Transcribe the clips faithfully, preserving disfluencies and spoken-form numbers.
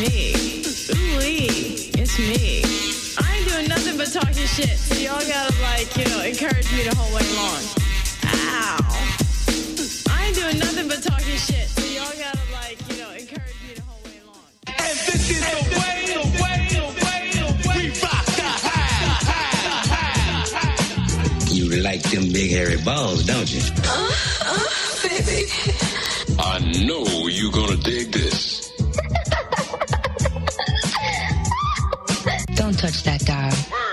me. Ooh-wee, it's me. I ain't doing nothing but talking shit, so y'all gotta, like, you know, encourage me the whole way long. Ow. I ain't doing nothing but talking shit, so y'all gotta, like, you know, encourage me the whole way long. And this is the way, the way, the way, the way. We rock the high, high, high. You like them big hairy balls, don't you? Uh, uh, baby. I know you're gonna dig this. Don't touch that dial.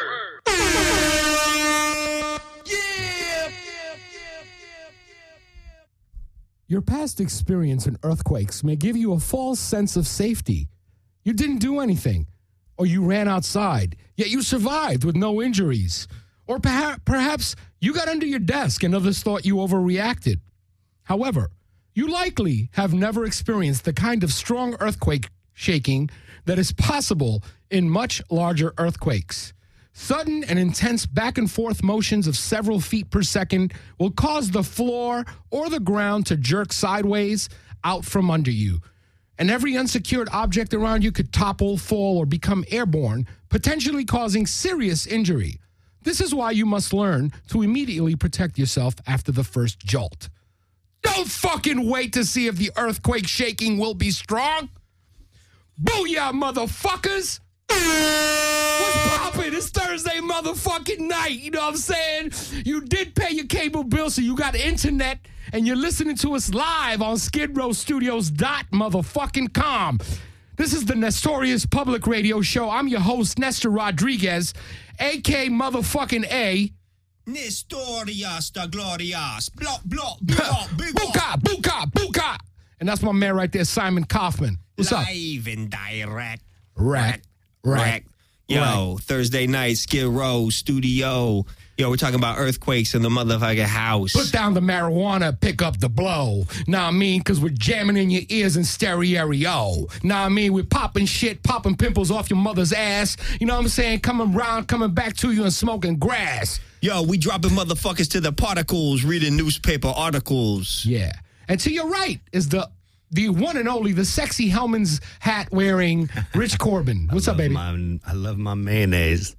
Your past experience in earthquakes may give you a false sense of safety. You didn't do anything, or you ran outside, yet you survived with no injuries. Or perha- perhaps you got under your desk and others thought you overreacted. However, you likely have never experienced the kind of strong earthquake shaking that is possible in much larger earthquakes. Sudden and intense back and forth motions of several feet per second will cause the floor or the ground to jerk sideways out from under you. And every unsecured object around you could topple, fall, or become airborne, potentially causing serious injury. This is why you must learn to immediately protect yourself after the first jolt. Don't fucking wait to see if the earthquake shaking will be strong. Booyah, motherfuckers! What's poppin'? It's Thursday motherfucking night. You know what I'm saying? You did pay your cable bill, so you got internet, and you're listening to us live on skid row studios dot motherfucking com. This is the Nestorius Public Radio Show. I'm your host, Nestor Rodriguez, A K motherfucking A. Nestorius the Glorious. Block, block, block, Buka, buka, buka. And that's my man right there, Simon Kaufman. What's Live up? Live and direct. Rack. Rack. Yo, Right. Thursday night, Skid Row, studio. Yo, we're talking about earthquakes in the motherfucking house. Put down the marijuana, pick up the blow. Nah, I mean, because we're jamming in your ears in stereo. Nah, I mean, we're popping shit, popping pimples off your mother's ass. You know what I'm saying? Coming round, coming back to you and smoking grass. Yo, we dropping motherfuckers to the particles, reading newspaper articles. Yeah. And to your right is the the one and only, the sexy Hellman's hat wearing Rich Corbin. What's up, baby? My, I love my mayonnaise.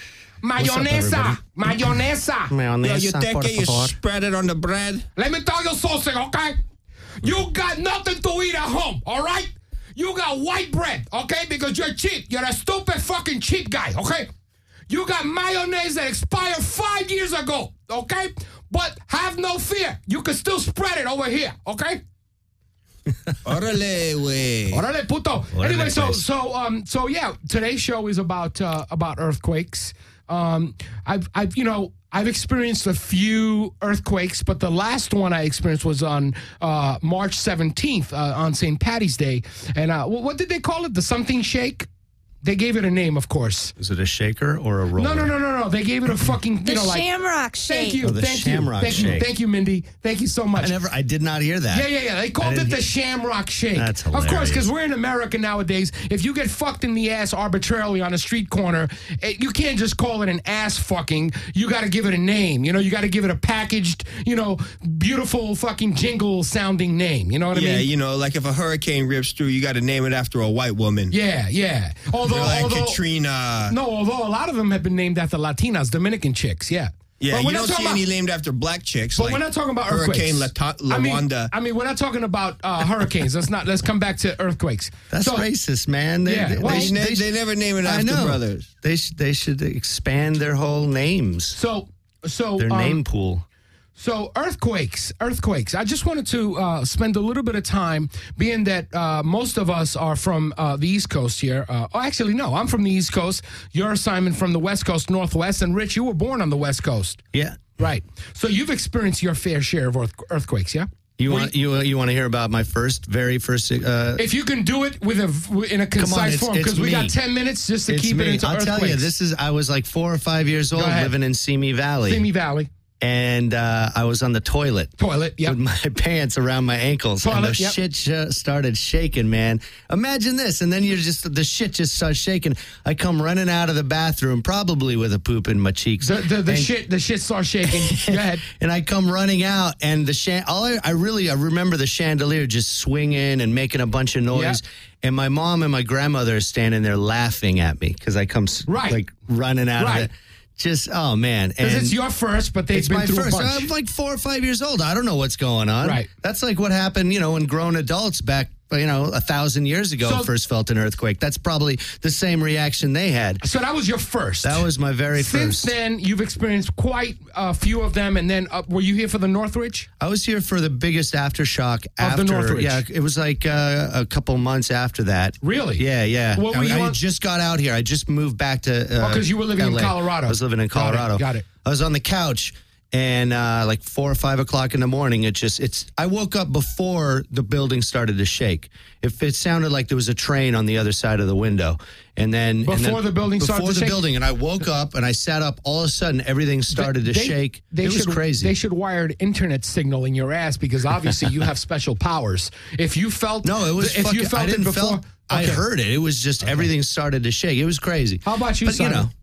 Mayonesa. Mayonesa. Yo, you take it, you spread it on the bread. Let me tell you something, okay? You got nothing to eat at home, all right? You got white bread, okay? Because you're cheap. You're a stupid fucking cheap guy, okay? You got mayonnaise that expired five years ago, okay? But have no fear. You can still spread it over here, okay? Orale, wey. Orale, puto. Anyway, so so um so yeah, today's show is about uh, about earthquakes. Um, I've I've you know I've experienced a few earthquakes, but the last one I experienced was on uh, March seventeenth uh, on Saint Patty's Day, and uh, what, what did they call it? The something shake. They gave it a name, of course. Is it a shaker or a roller? No, no, no, no, no. They gave it a fucking, you The know, like. Shamrock Shake. Thank you, Oh, the thank Shamrock you, thank Shake. you, thank you, Mindy. Thank you so much. I never, I did not hear that. Yeah, yeah, yeah. They called I it didn't the hear- Shamrock Shake. That's Of course, hilarious. because we're in America nowadays. If you get fucked in the ass arbitrarily on a street corner, eh, you can't just call it an ass fucking. You got to give it a name. You know, you got to give it a packaged, you know, beautiful fucking jingle sounding name. You know what I Yeah, mean? you know, like if a hurricane rips through, you got to name it after a white woman. Yeah, yeah. Although, You're like although Katrina. no, although a lot of them have been named after Latinas, Dominican chicks. Yeah. Yeah, But you we're not don't talking see any about- named after black chicks. But like we're not talking about Hurricane earthquakes. Lata- I mean, Lawanda. I mean, we're not talking about uh, hurricanes. Let's not. Let's come back to earthquakes. That's So- racist, man. They, Yeah, they, well- they, They, ne- they- they never name it I after know. brothers. They, sh- they should expand their whole names, So, so their um, name pool. So earthquakes, earthquakes. I just wanted to uh, spend a little bit of time, being that uh, most of us are from uh, the East Coast here. Uh, oh, actually, no, I'm from the East Coast. You're Simon from the West Coast, Northwest, and Rich, you were born on the West Coast, Yeah. right? So you've experienced your fair share of earth- earthquakes, yeah? You What want do you you want to hear about my first, very first? Uh, If you can do it with a in a concise it's- form, it's because we me. got ten minutes just to it's keep me. it into I'll earthquakes. tell you, this is. I was like four or five years old, ahead. living in Simi Valley. Simi Valley. and uh, I was on the toilet. Toilet, yep. With my pants around my ankles. Toilet, and the yep. shit sh- started shaking, man. Imagine this. And then you're just, the shit just starts shaking. I come running out of the bathroom, probably with a poop in my cheeks. The, the, the And- shit the shit starts shaking. Go ahead. And I come running out, and the chan- all I, I really I remember the chandelier just swinging and making a bunch of noise. Yeah. And my mom and my grandmother are standing there laughing at me because I come s- Right. like running out Right. of it. Just oh man, Because and it's your first, but they've it's been my through first. a bunch. I'm like four or five years old. I don't know what's going on. Right. That's like what happened, you know, when grown adults back, you know, a thousand years ago So- first felt an earthquake. That's probably the same reaction they had. So that was your first. That was my very Since first. then, you've experienced quite a few of them, and then uh, were you here for the Northridge? I was here for the biggest aftershock Of after. the Northridge. Yeah, it was like uh, a couple months after that. Really? Yeah, yeah. What were I, you I on- just got out here. I just moved back to. Uh, Oh, 'cause you were living in L A. Colorado. I was living in Got it, Colorado. got it. I was on the couch, and uh, like four or five o'clock in the morning, it just it's. I woke up before the building started to shake. If it sounded like there was a train on the other side of the window, and then and Before then- the building before started to the shake? building, and I woke up and I sat up. All of a sudden, everything started to They- shake. They it was should, crazy. They should wire an internet signal in your ass because obviously you have special powers. If you felt No, it was. if fucking, you felt I didn't it before, felt. I Okay. heard it. It was just everything started to shake. It was crazy. How about you, But you Simon? know,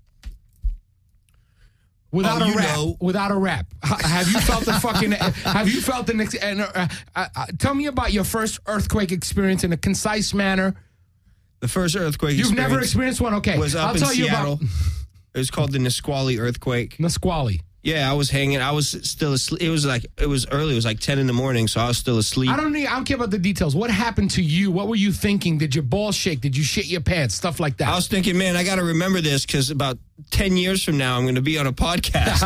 Without Oh, a you rap, know. without a rap, H- have you felt the fucking? Have you felt the next? Uh, uh, uh, tell me about your first earthquake experience in a concise manner. The first earthquake You've never experience experienced one, okay? was up I'll in tell Seattle. you about It was called the Nisqually earthquake. Nisqually. Yeah, I was hanging. I was still asleep. It was like it was early. It was like ten in the morning, so I was still asleep. I don't need. I don't care about the details. What happened to you? What were you thinking? Did your balls shake? Did you shit your pants? Stuff like that. I was thinking, man, I got to remember this because about ten years from now, I'm going to be on a podcast.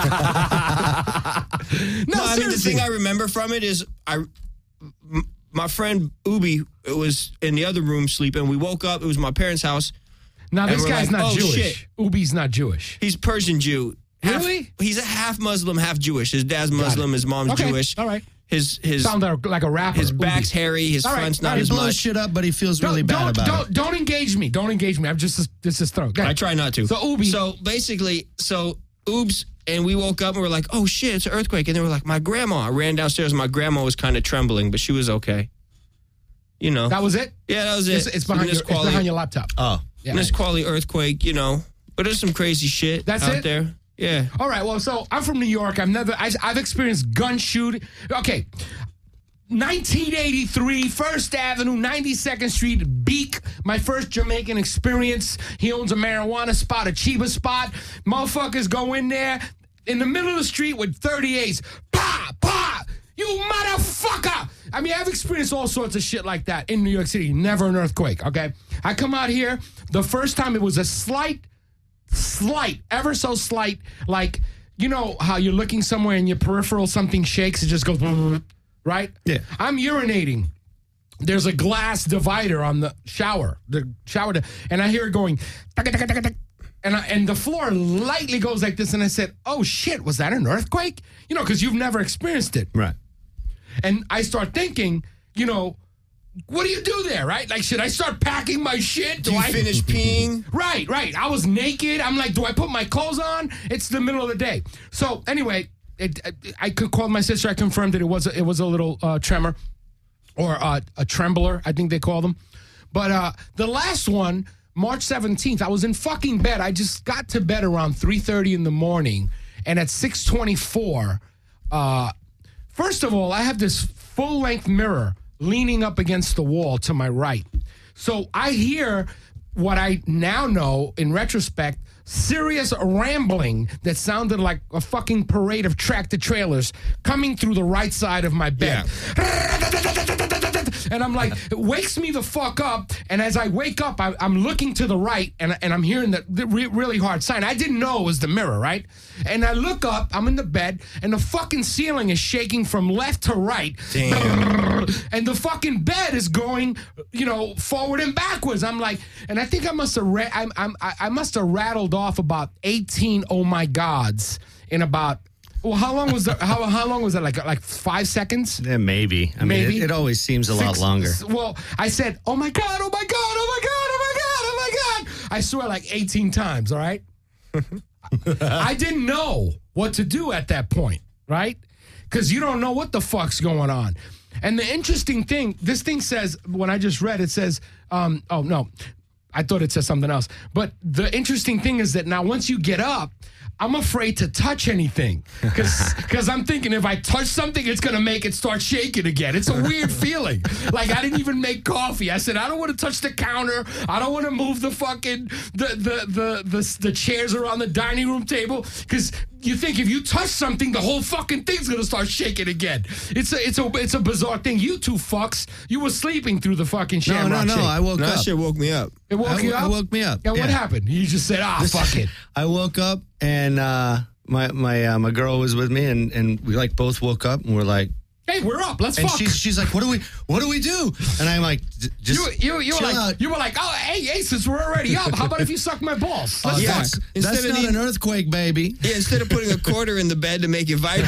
no, no, I mean, the seriously. thing I remember from it is I, m- my friend Ubi was in the other room sleeping. We woke up. It was my parents' house. now this and we're guy's like, not oh, Jewish. shit. Ubi's not Jewish. He's Persian Jew. Half- Really? He's a half Muslim, half Jewish. His dad's Muslim. His mom's Okay, Jewish. all right. His his Sound like a rapper. his Ubi. back's hairy. His All right, front's all not right, as he blows much. shit up, but he feels Don't, really bad don't, about don't, it. don't engage me. Don't engage me. I'm just this is throw. Go I ahead. try not to. So Ubi. So basically, so oops, and we woke up and we're like, oh shit, it's an earthquake. And then we're like, my grandma. I ran downstairs and my grandma was kind of trembling, but she was okay. You know. That was it. yeah, that was it. It's, it's behind your, it's Nisqually- behind your laptop. Oh, Yeah. Nisqually earthquake, you know. But there's some crazy shit That's out it? there. Yeah. All right. Well, so I'm from New York. I've never. I, I've experienced gun shooting. Okay. nineteen eighty-three, First Avenue, ninety-second Street, Beak. My first Jamaican experience. He owns a marijuana spot, a Chiba spot. Motherfuckers go in there in the middle of the street with thirty-eights. Pa, pa. You motherfucker! I mean, I've experienced all sorts of shit like that in New York City. Never an earthquake, okay? I come out here, the first time it was a slight, slight, ever so slight, like, you know how you're looking somewhere and your peripheral, something shakes, it just goes, right? Yeah. I'm urinating. There's a glass divider on the shower, the shower, and I hear it going, and I, and the floor lightly goes like this, and I said, oh shit, was that an earthquake? You know, because you've never experienced it. right. And I start thinking, you know, what do you do there, right? Like, should I start packing my shit? Do you I finish peeing? Right, right. I was naked. I'm like, do I put my clothes on? It's the middle of the day. So anyway, it, I could call my sister. I confirmed that it was a, it was a little uh, tremor or uh, a trembler, I think they call them. But uh, the last one, March seventeenth, I was in fucking bed. I just got to bed around three thirty in the morning, and at six twenty-four, uh, first of all, I have this full-length mirror leaning up against the wall to my right. So I hear what I now know, in retrospect, serious rambling that sounded like a fucking parade of tractor trailers coming through the right side of my bed. And I'm like, it wakes me the fuck up. And as I wake up, I, I'm looking to the right, and, and I'm hearing the, the re- really hard sign. I didn't know it was the mirror, right? And I look up, I'm in the bed, and the fucking ceiling is shaking from left to right. Damn. And the fucking bed is going, you know, forward and backwards. I'm like, and I think I must have, ra- I'm, I'm, I I must have rattled off about eighteen oh my gods in about. Well, how long was that? How how long was that? Like like five seconds? Yeah, maybe. I Maybe. mean, it, it always seems a lot Six- longer. Well, I said, oh my God, oh my God, oh my God, oh my God, oh my God. I swear like eighteen times, all right? I didn't know what to do at that point. right? Because you don't know what the fuck's going on. And the interesting thing, this thing says, when I just read, it says, um, oh, no, I thought it said something else. But the interesting thing is that now once you get up, I'm afraid to touch anything because I'm thinking if I touch something, it's going to make it start shaking again. It's a weird feeling. Like I didn't even make coffee. I said, I don't want to touch the counter. I don't want to move the fucking, the, the, the, the, the chairs around the dining room table because you think if you touch something, the whole fucking thing's going to start shaking again. It's a, it's a, it's a bizarre thing. You two fucks, you were sleeping through the fucking No, Shamrock no, no. Shake. I woke No, up. that shit woke me up. It woke I, you up? I woke me up. Yeah, what happened? You just said, ah, fuck it. I woke up and uh, my my uh, my girl was with me, and, and we like both woke up and we're like, Hey, we're up. Let's and fuck. she's she's like, what do we what do we do? And I'm like, "J- just You, you, you, were chill like, out. you were like, oh, hey, hey, since we're already up, how about if you suck my balls? Uh, Let's yeah. fuck. that's Instead that's of not the- an earthquake, baby. Yeah, instead of putting a quarter in the bed to make it vibrate.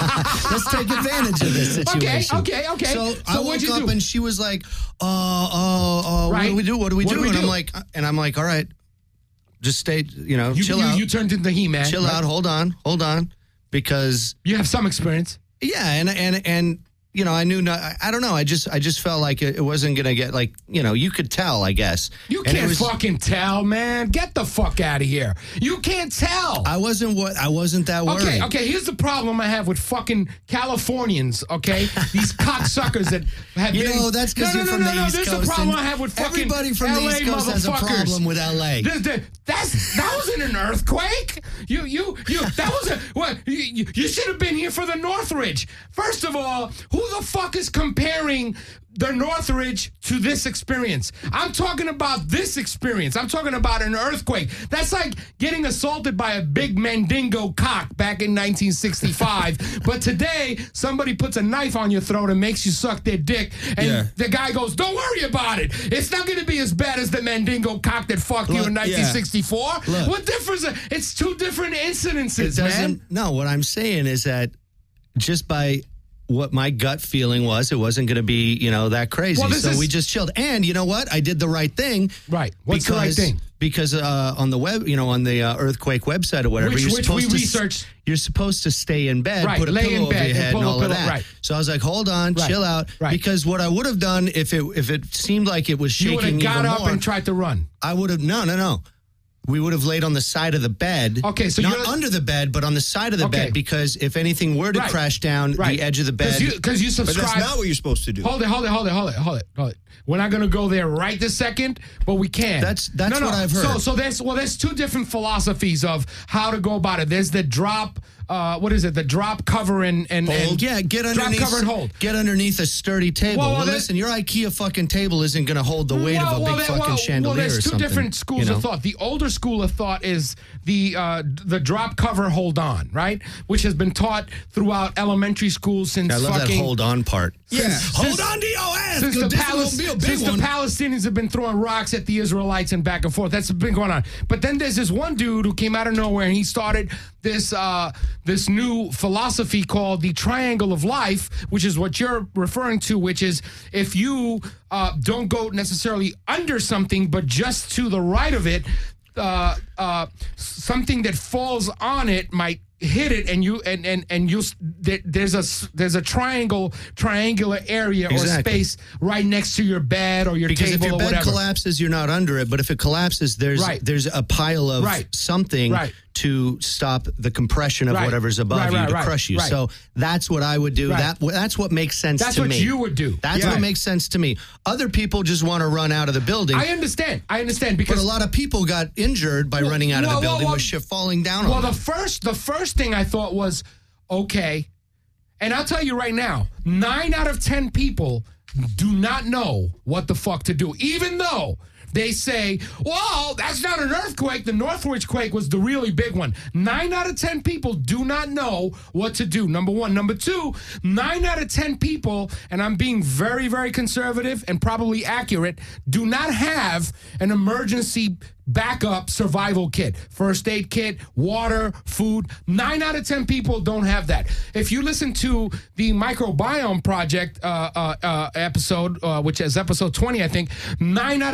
Let's take advantage of this situation. okay, okay. So, So I what'd woke you up do? and she was like, uh, uh, uh, what Right. do we do? What do we What do? do we and do? I'm like, and I'm like, all right, just stay, you know, You, chill you, out, you turned into He-Man. chill right? out, hold on, hold on, because You have some experience. yeah, and and and you know, I knew not. I, I don't know. I just I just felt like it, it wasn't gonna get like you know. You could tell, I guess. You And it can't was- fucking tell, man. Get the fuck out of here. You can't tell. I wasn't what I wasn't that worried. Okay, okay, here's the problem I have with fucking Californians, okay? These cocksuckers that have You been... know, that's 'cause no, you're no, from no, the no, East This is Coast, the problem and I have with fucking everybody from the L A East Coast has a motherfuckers. problem with L A. The- the- that's, that wasn't an earthquake. You, you, you, that was a... What, you, you you should have been here for the Northridge. First of all, who the fuck is comparing the Northridge to this experience? I'm talking about this experience. I'm talking about an earthquake. That's like getting assaulted by a big Mandingo cock back in nineteen sixty-five. But today, somebody puts a knife on your throat and makes you suck their dick. And Yeah. the guy goes, don't worry about it. It's not going to be as bad as the Mandingo cock that fucked you Look, in nineteen sixty-four. Look. What difference? It's two different It incidences, doesn't. man. No, what I'm saying is that just by what my gut feeling was, it wasn't going to be, you know, that crazy. Well, this so is- we just chilled. And you know what? I did the right thing. Right. What's the right because, thing? Because uh, on the web, you know, on the uh, earthquake website or whatever, Which- you're which supposed we to researched. You're supposed to stay in bed, Right, put a lay pillow in over bed your and head, pull and a all of pillow, that. right. So I was like, hold on, Right, chill out, right. because what I would have done if it if it seemed like it was You would shaking have got even up more, and tried to run. I would have no, no, no. We would have laid on the side of the bed. Okay, so not you're- under the bed, but on the side of the Okay. bed, because if anything were to Right. crash down Right. the edge of the bed, Because you, 'cause you But subscribe. that's not what you're supposed to do. Hold it, hold it, hold it, hold it, hold it, hold it. We're not going to go there right this second, but we can. That's- that's no, no. what I've heard. So, so there's well, there's two different philosophies of how to go about it. There's the drop. Uh, what is it? The drop, cover, and and, hold. and Yeah, get drop, underneath. cover, and hold. Get underneath a sturdy table. Well, Well, well, that- listen, your IKEA fucking table isn't going to hold the weight of a big there- fucking well, chandelier well, there's or two something. different schools you know? of thought. The older school of thought is the uh, the drop, cover, hold on, right? Which has been taught throughout elementary school since I love fucking that hold on part. Yeah. Hold on to your ass. Since, 'cause the, this Palis- will be a big since the one. Palestinians have been throwing rocks at the Israelites and back and forth. That's been going on. But then there's this one dude who came out of nowhere and he started this uh, this new philosophy called the triangle of life, which is what you're referring to, which is if you uh, don't go necessarily under something, but just to the right of it, uh, uh, something that falls on it might hit it, and you and and and you there, there's a there's a triangle triangular area Exactly. or space right next to your bed or your Because table if your or bed whatever. collapses, you're not under it. But if it collapses, there's Right. there's a pile of Right. something Right. to stop the compression of Right. whatever's above Right, you right, to right, crush you. right. So that's what I would do. Right. That that's what makes sense That's to what me. you would do. That's Yeah. what makes sense to me. Other people just want to run out of the building. I understand. I understand but because a lot of people got injured by Well, running out of well, the building well, with shit falling down well, on the them. first the first thing I thought was okay, and I'll tell you right now, nine out of ten people do not know what the fuck to do, even though they say, well, that's not an earthquake. The Northridge quake was the really big one. Nine out of ten people do not know what to do. Number one. Number two, nine out of ten people, and I'm being very, very conservative and probably accurate, do not have an emergency backup survival kit, first aid kit, water, food. Nine out of ten people don't have that. If you listen to the Microbiome Project uh, uh, uh, episode, uh, which is episode twenty, I think, nine out of ten people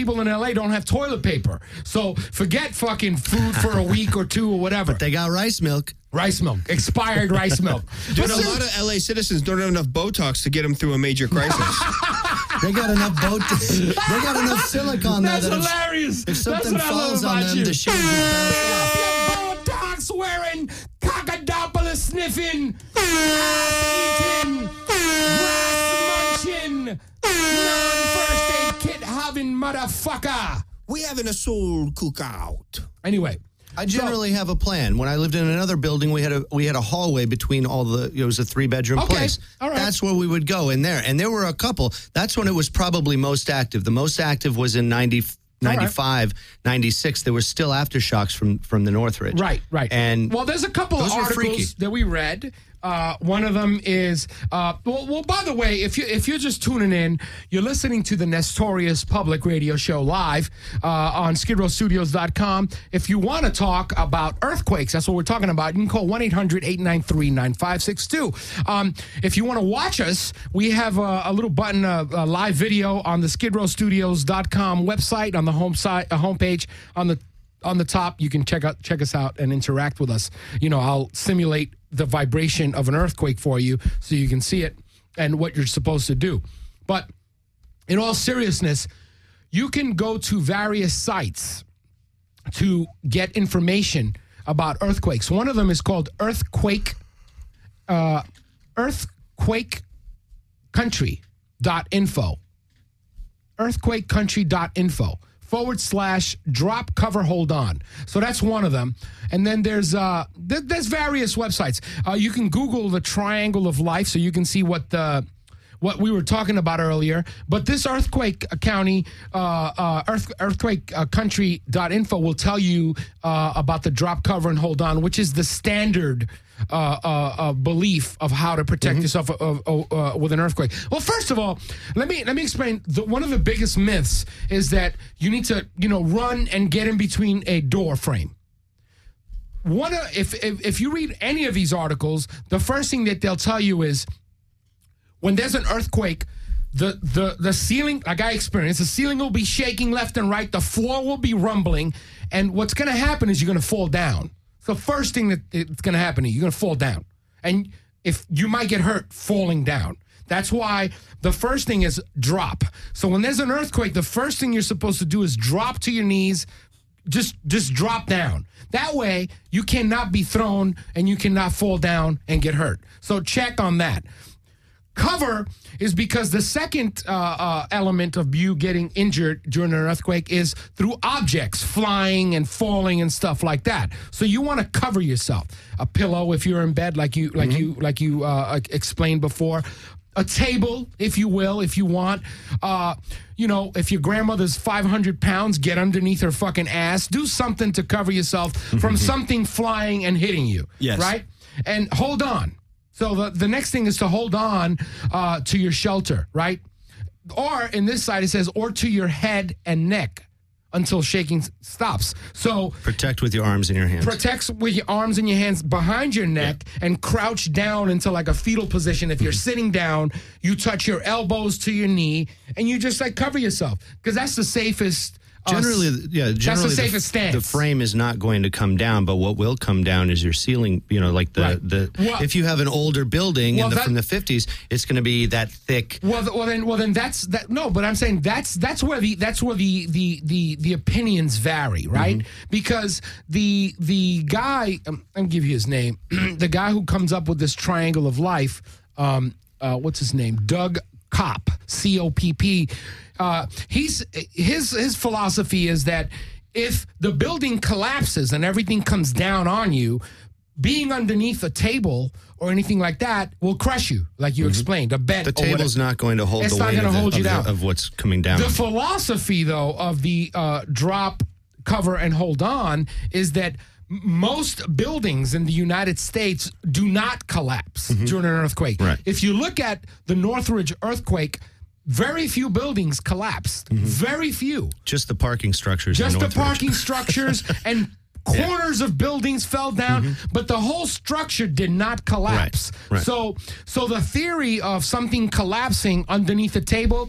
people in L A don't have toilet paper. So forget fucking food for a week or two or whatever. They got rice milk. Rice milk. Expired rice milk. Dude, a lot of L A citizens don't have enough Botox to get them through a major crisis. They got enough boat. They got enough silicone there That's that hilarious. if, if something That's what I love falls on about them, you. the shit will bounce off. Botox wearing, cockadopolis sniffing, ass eating, grass munching, non-first aid kit having motherfucker. We having a soul cookout. Anyway. I generally have a plan. When I lived in another building, we had a we had a hallway between all the. It was a three bedroom Okay, place. all right. That's where we would go in there, and there were a couple. That's when it was probably most active. The most active was in ninety, ninety-five, ninety-six. There were still aftershocks from from the Northridge. Right, right. And well, there's a couple of those were articles freaky. that we read. Uh, one of them is uh, well, well. By the way, if you if you're just tuning in, you're listening to the Nestorius Public Radio Show live uh, on skid row studios dot com. If you want to talk about earthquakes, that's what we're talking about. You can call one eight hundred eight nine three nine five six two. Um, if you want to watch us, we have a, a little button, a, a live video on the skid row studios dot com website on the home site, a homepage on the. On the top, you can check out check us out and interact with us. You know, I'll simulate the vibration of an earthquake for you so you can see it and what you're supposed to do. But in all seriousness, you can go to various sites to get information about earthquakes. One of them is called Earthquake uh, earthquake country dot info. earthquake country dot info. forward slash drop cover hold on. So that's one of them. And then there's uh th- there's various websites. Uh, you can Google the Triangle of Life so you can see what the what we were talking about earlier. But this earthquake county, uh, uh, earth, earthquake uh, country dot info will tell you uh, about the drop cover and hold on, which is the standard uh, uh, uh, belief of how to protect mm-hmm. yourself uh, uh, uh, with an earthquake. Well, first of all, let me let me explain. The, one of the biggest myths is that you need to, you know, run and get in between a door frame. One, of, if, if if you read any of these articles, the first thing that they'll tell you is, when there's an earthquake, the, the, the ceiling, like I experienced, the ceiling will be shaking left and right. The floor will be rumbling. And what's going to happen is you're going to fall down. It's the first thing that it's going to happen to you. You're going to fall down. And if you might get hurt falling down. That's why the first thing is drop. So when there's an earthquake, the first thing you're supposed to do is drop to your knees. Just, just drop down. That way, you cannot be thrown and you cannot fall down and get hurt. So check on that. Cover is because the second uh, uh, element of you getting injured during an earthquake is through objects flying and falling and stuff like that. So you want to cover yourself. A pillow if you're in bed, like you like mm-hmm. you like you uh, explained before. A table, if you will, if you want. Uh, you know, if your grandmother's five hundred pounds, get underneath her fucking ass. Do something to cover yourself from something flying and hitting you. Yes. Right? And hold on. So the, the next thing is to hold on uh, to your shelter, right? Or in this side, it says, or to your head and neck until shaking stops. So protect with your arms and your hands. Protect with your arms and your hands behind your neck yeah. and crouch down into like a fetal position. If you're sitting down, you touch your elbows to your knee and you just like cover yourself because that's the safest. Generally, uh, yeah. Generally, that's the safest the, stance. The frame is not going to come down, but what will come down is your ceiling. You know, like the Right. the. Well- if you have an older building Well, in the, that- from the fifties, it's going to be that thick. Well, th- well then, well then, that's that. No, but I'm saying that's that's where the that's where the the the, the opinions vary, right? Mm-hmm. Because the the guy, um, I'll give you his name, the guy who comes up with this triangle of life, um, uh, what's his name? Doug Kopp, C O P P. Uh, he's his his philosophy is that if the building collapses and everything comes down on you, being underneath a table or anything like that will crush you, like you mm-hmm. explained. A bed. The table's not going to hold it's the not weight gonna of, the, hold you of, down. The, of what's coming down. The philosophy, though, of the uh, drop, cover, and hold on is that most buildings in the United States do not collapse mm-hmm. during an earthquake. Right. If you look at the Northridge earthquake, very few buildings collapsed. Mm-hmm. Very few. Just the parking structures. Just in the Northridge. parking structures and corners yeah. of buildings fell down, mm-hmm. but the whole structure did not collapse. Right. Right. So, so the theory of something collapsing underneath a table,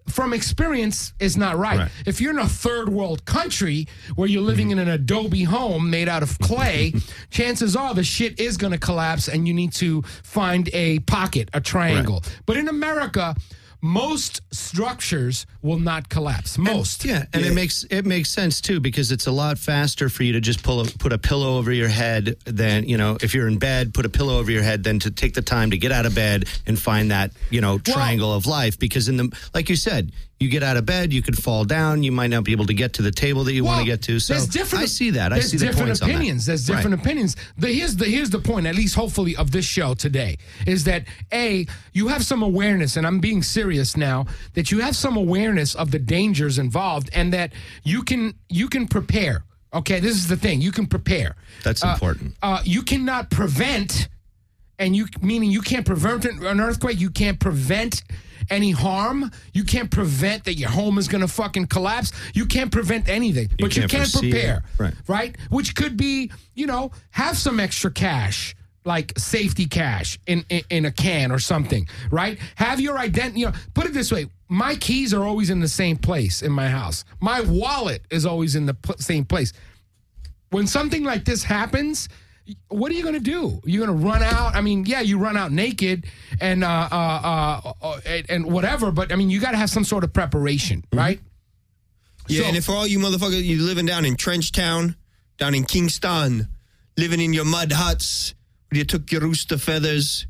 from experience is not right. Right. If you're in a third world country where you're living Mm-hmm. in an adobe home made out of clay, chances are the shit is going to collapse and you need to find a pocket, a triangle. But in America, most structures will not collapse. Most. Yeah, and it makes it makes sense too because it's a lot faster for you to just pull a, put a pillow over your head than, you know, if you're in bed, put a pillow over your head than to take the time to get out of bed and find that, you know, triangle of life because in the like you said, you get out of bed, you could fall down, you might not be able to get to the table that you Well, want to get to. So there's different, I see that. I there's see the different points on that. opinions. There's different Right. opinions. The, here's the here's the point, at least hopefully, of this show today, is that A, you have some awareness, and I'm being serious now, that you have some awareness of the dangers involved and that you can you can prepare. Okay, this is the thing. You can prepare. That's Uh, important. Uh, you cannot prevent, and you meaning you can't prevent an earthquake. You can't prevent any harm. You can't prevent that your home is going to fucking collapse. You can't prevent anything, but you can't can foresee prepare, it. Right. right? Which could be, you know, have some extra cash, like safety cash in, in, in a can or something, right? Have your identity, you know, put it this way. My keys are always in the same place in my house. My wallet is always in the pl- same place. When something like this happens, what are you going to do? You're going to run out? I mean, yeah, you run out naked and uh, uh, uh, uh, and, and whatever, but I mean, you got to have some sort of preparation, right? Yeah, So- and if for all you motherfuckers, you living down in Trenchtown, down in Kingston, living in your mud huts, where you took your rooster feathers.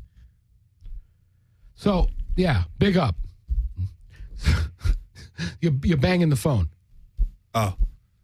So, yeah, big up. you're, you're banging the phone. Oh.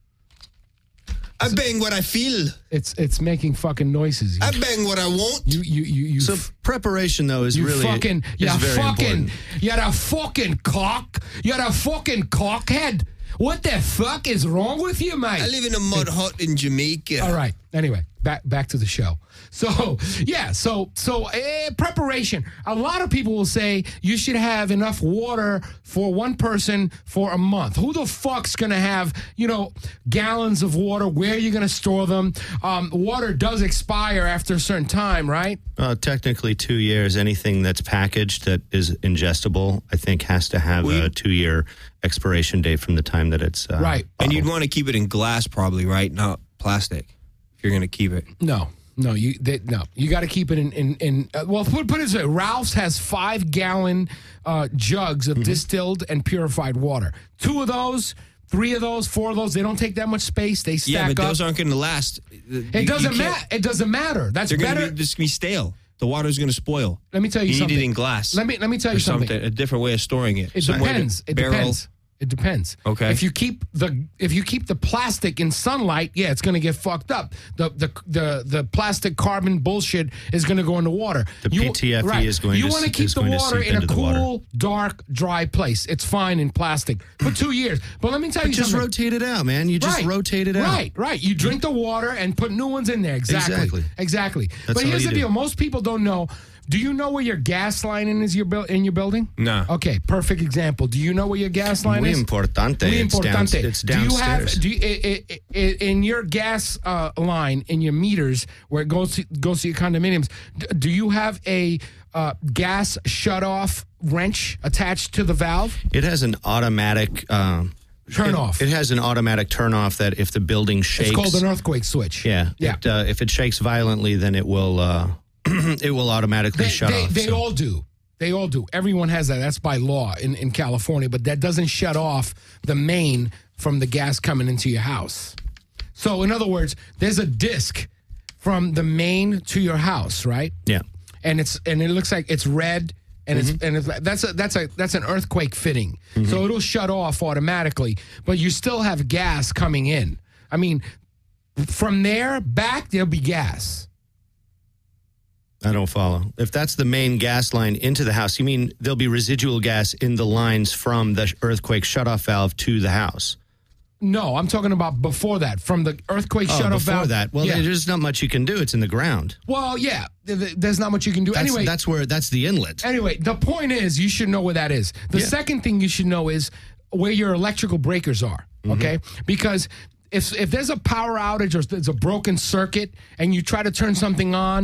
I bang what I feel. It's it's making fucking noises. You, I bang what I want. you, you, you, you So f- preparation though is you really fucking, is you very fucking, important. you're a fucking cock. You're a fucking cockhead. What the fuck is wrong with you, mate? I live in a mud hut in Jamaica. All right. Anyway, back back to the show. So yeah, so so uh, preparation. A lot of people will say you should have enough water for one person for a month. Who the fuck's gonna have you know gallons of water? Where are you gonna store them? Um, water does expire after a certain time, right? Uh, technically, two years. Anything that's packaged that is ingestible, I think, has to have We- a two-year expiration date from the time that it's uh, Right. And you'd want to keep it in glass probably, right? Not plastic, if you're going to keep it. No. No, you they, no. You got to keep it in in, in uh, well. Put put it this way: Ralph's has five gallon uh, jugs of Mm-hmm. distilled and purified water. Two of those, three of those, four of those. They don't take that much space. They stack Yeah, but up. those aren't going to last. it doesn't matter. It doesn't matter. That's They're going better. to be, just be stale. The water's going to spoil. Let me tell you, You something. need it in glass. Let me let me tell you or something. something. A different way of storing it. It Some way to depends. It barrel. depends. It depends. Okay. If you keep the if you keep the plastic in sunlight, yeah, it's going to get fucked up. The the the the plastic carbon bullshit is going to go in the water. The You- P T F E right. is going You to want to s- keep is the going to water seep in a into the water. cool, dark, dry place. It's fine in plastic for two years. But let me tell But you just something. rotate it out, man. You just Right. rotate it out. Right, right. You drink the water and put new ones in there. Exactly. Exactly. Exactly. That's but all here's you the do. deal. Most people don't know. Do you know where your gas line in is your buil- in your building? No. Okay, perfect example. Do you know where your gas line Muy is? importante. Muy It's, down, importante. it's do you have downstairs. do you, i- i- i- in your gas uh, line in your meters where it goes to, goes to your condominiums? d- Do you have a uh, gas shut off wrench attached to the valve? It has an automatic um, Turn it, off. It has an automatic turn off that if the building shakes, It's called an earthquake switch. yeah, Yeah. It, uh, if it shakes violently, then it will uh, it will automatically They, shut they, off. they So- all do. They all do. Everyone has that. That's by law in, in California, but that doesn't shut off the main from the gas coming into your house. So, in other words, there's a disc from the main to your house, right? yeah. And it's and it looks like it's red, and it's and it's that's a that's a that's an earthquake fitting. So it'll shut off automatically, but you still have gas coming in. I mean, from there back there'll be gas. I don't follow. If that's the main gas line into the house, you mean there'll be residual gas in the lines from the earthquake shutoff valve to the house? No, I'm talking about before that, from the earthquake Oh, shut off before valve. that. Well, yeah. there's not much you can do. It's in the ground. Well, yeah, th- th- there's not much you can do. That's, anyway, that's where that's the inlet. anyway, the point is you should know where that is. The Yeah. second thing you should know is where your electrical breakers are, okay? Because if if there's a power outage or there's a broken circuit and you try to turn something on,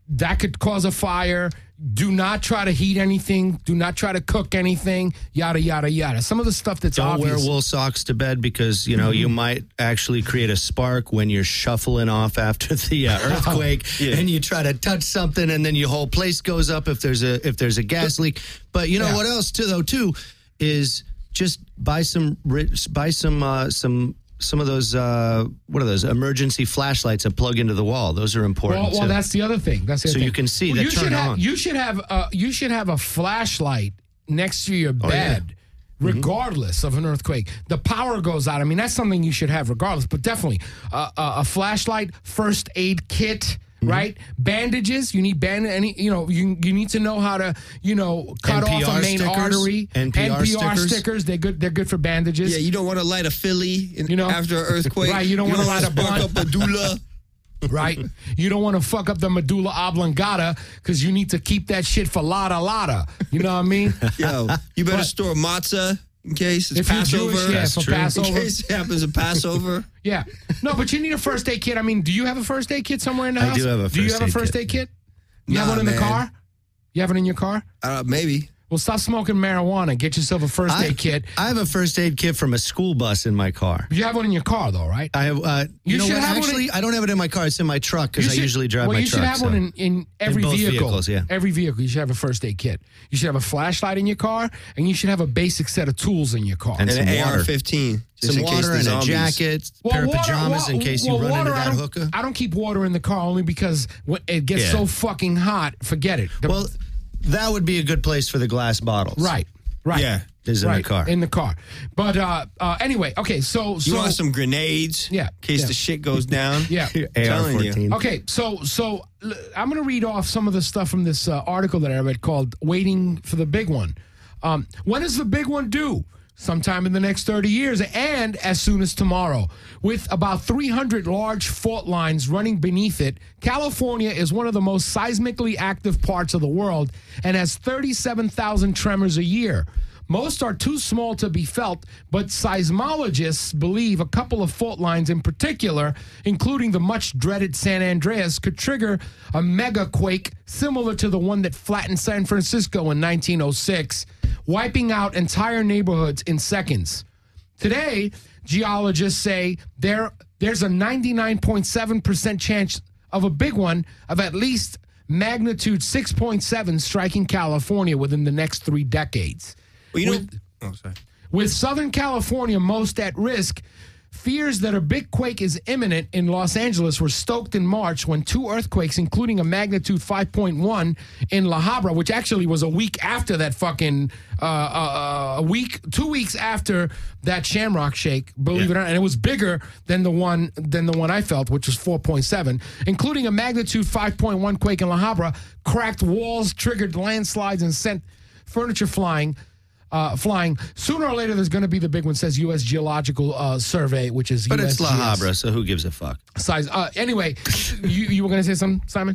that could cause a fire. Do not try to heat anything. Do not try to cook anything. Yada, yada, yada. Some of the stuff that's Don't obvious. wear wool socks to bed because, you know, mm-hmm. you might actually create a spark when you're shuffling off after the uh, earthquake yeah. and you try to touch something and then your whole place goes up if there's a if there's a gas leak. But you know yeah. what else too though too is just buy some buy some uh, some some of those uh, what are those emergency flashlights that plug into the wall. Those are important. Well, well too. that's the other thing. That's the so other you thing. can see well, that you turn should have, on. You should have uh, you should have a flashlight next to your Oh, yeah. bed, regardless mm-hmm. of an earthquake. The power goes out. I mean, that's something you should have regardless. But definitely uh, uh, a flashlight, first aid kit. Mm-hmm. Right, bandages. You need band. Any, you know, you you need to know how to, you know, cut N P R off a main stickers, artery. N P R N P R stickers. stickers. They're good. They're good for bandages. Yeah, you don't want to light a Philly in, You know, after an earthquake. right, you don't wanna light a spark blunt. up a doula. Right, you don't want to fuck up the medulla oblongata because you need to keep that shit for lada lada. You know what I mean? Yo, you better But- store matzah in case it's If you're Passover. Jewish, yeah, That's for true. In Passover. case it happens at Passover. Yeah. No, but you need a first aid kit. I mean, do you have a first aid kit somewhere in the I house? do have a Do you first have a aid first kit. aid kit? You have Nah, one in the man. car? You have it in your car? Uh, maybe. Well, stop smoking marijuana. Get yourself a first I, aid kit. I have a first aid kit from a school bus in my car. You have one in your car, though, right? I have. Uh, you, You know should what? have one Actually, in- I don't have it in my car. It's in my truck because You I should- usually drive well, my you truck. should have so. one in, in every both vehicle. vehicles, yeah. Every vehicle, you should have a first aid kit. You should have a flashlight in your car, and you should have a basic set of tools in your car. And And some an A R water. fifteen. Just Some in case water the and a zombies- jacket, pair of pajamas wa- in case you well, run into water, I that don't- hookah. I don't keep water in the car only because when it gets Yeah. so fucking hot. Forget it. The- Well, that would be a good place for the glass bottles. right, right. Yeah. Is in the right, car. In the car. But uh, uh, anyway, okay, so You so want some grenades? Yeah, In case yeah. the shit goes down? yeah. A R Telling you. fourteen. Okay, so so l- I'm going to read off some of the stuff from this uh, article that I read called "Waiting for the Big One." Um, when is the big one due? Sometime in the next thirty years, and as soon as tomorrow. With about three hundred large fault lines running beneath it, California is one of the most seismically active parts of the world and has thirty-seven thousand tremors a year. Most are too small to be felt, but seismologists believe a couple of fault lines in particular, including the much dreaded San Andreas, could trigger a mega quake similar to the one that flattened San Francisco in nineteen oh six, wiping out entire neighborhoods in seconds. Today, geologists say there there's a ninety-nine point seven percent chance of a big one of at least magnitude six point seven striking California within the next three decades. Well, you know. With- oh, sorry. With Southern California most at risk, fears that a big quake is imminent in Los Angeles were stoked in March when two earthquakes, including a magnitude five point one in La Habra, which actually was a week after that fucking, uh, uh, a week, two weeks after that Shamrock Shake, believe it or not, and it was bigger than the one than the one I felt, which was four point seven, including a magnitude five point one quake in La Habra, cracked walls, triggered landslides, and sent furniture flying. Uh, flying. Sooner or later, there's going to be the big one, says U S Geological uh, Survey, which is But U S it's La G S. Habra, so who gives a fuck? Size. Uh, anyway, you, you were going to say something, Simon?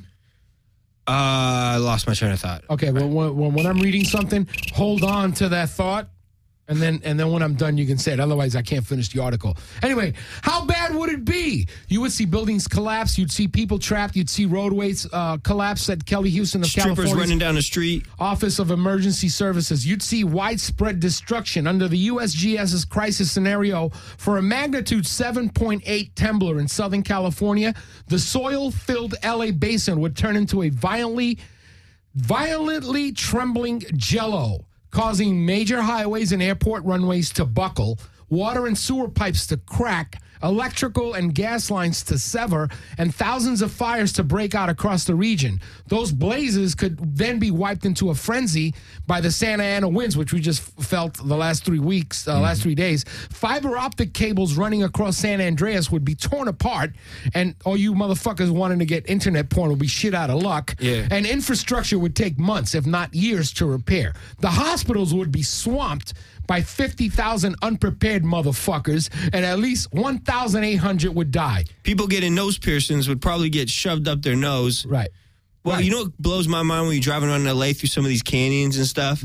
Uh, I lost my train of thought. Okay, well, when, when I'm reading something, hold on to that thought, and then and then when I'm done, you can say it. Otherwise, I can't finish the article. Anyway, how bad would it be? You would see buildings collapse. You'd see people trapped. You'd see roadways uh, collapse, said Kelly Houston of Strippers California's running down the street. Office of Emergency Services. You'd see widespread destruction under the U S G S's crisis scenario for a magnitude seven point eight Temblor in Southern California. The soil-filled L A basin would turn into a violently, violently trembling jello, causing major highways and airport runways to buckle, water and sewer pipes to crack, electrical and gas lines to sever, and thousands of fires to break out across the region. Those blazes could then be wiped into a frenzy by the Santa Ana winds, which we just felt the last three weeks, uh, mm-hmm. last three days. Fiber optic cables running across San Andreas would be torn apart, and all you motherfuckers wanting to get internet porn would be shit out of luck. Yeah. And infrastructure would take months, if not years, to repair. The hospitals would be swamped by fifty thousand unprepared motherfuckers, and at least one thousand eight hundred would die. People getting nose piercings would probably get shoved up their nose. Right. Well, right. you know what blows my mind when you're driving around L A through some of these canyons and stuff? Yeah.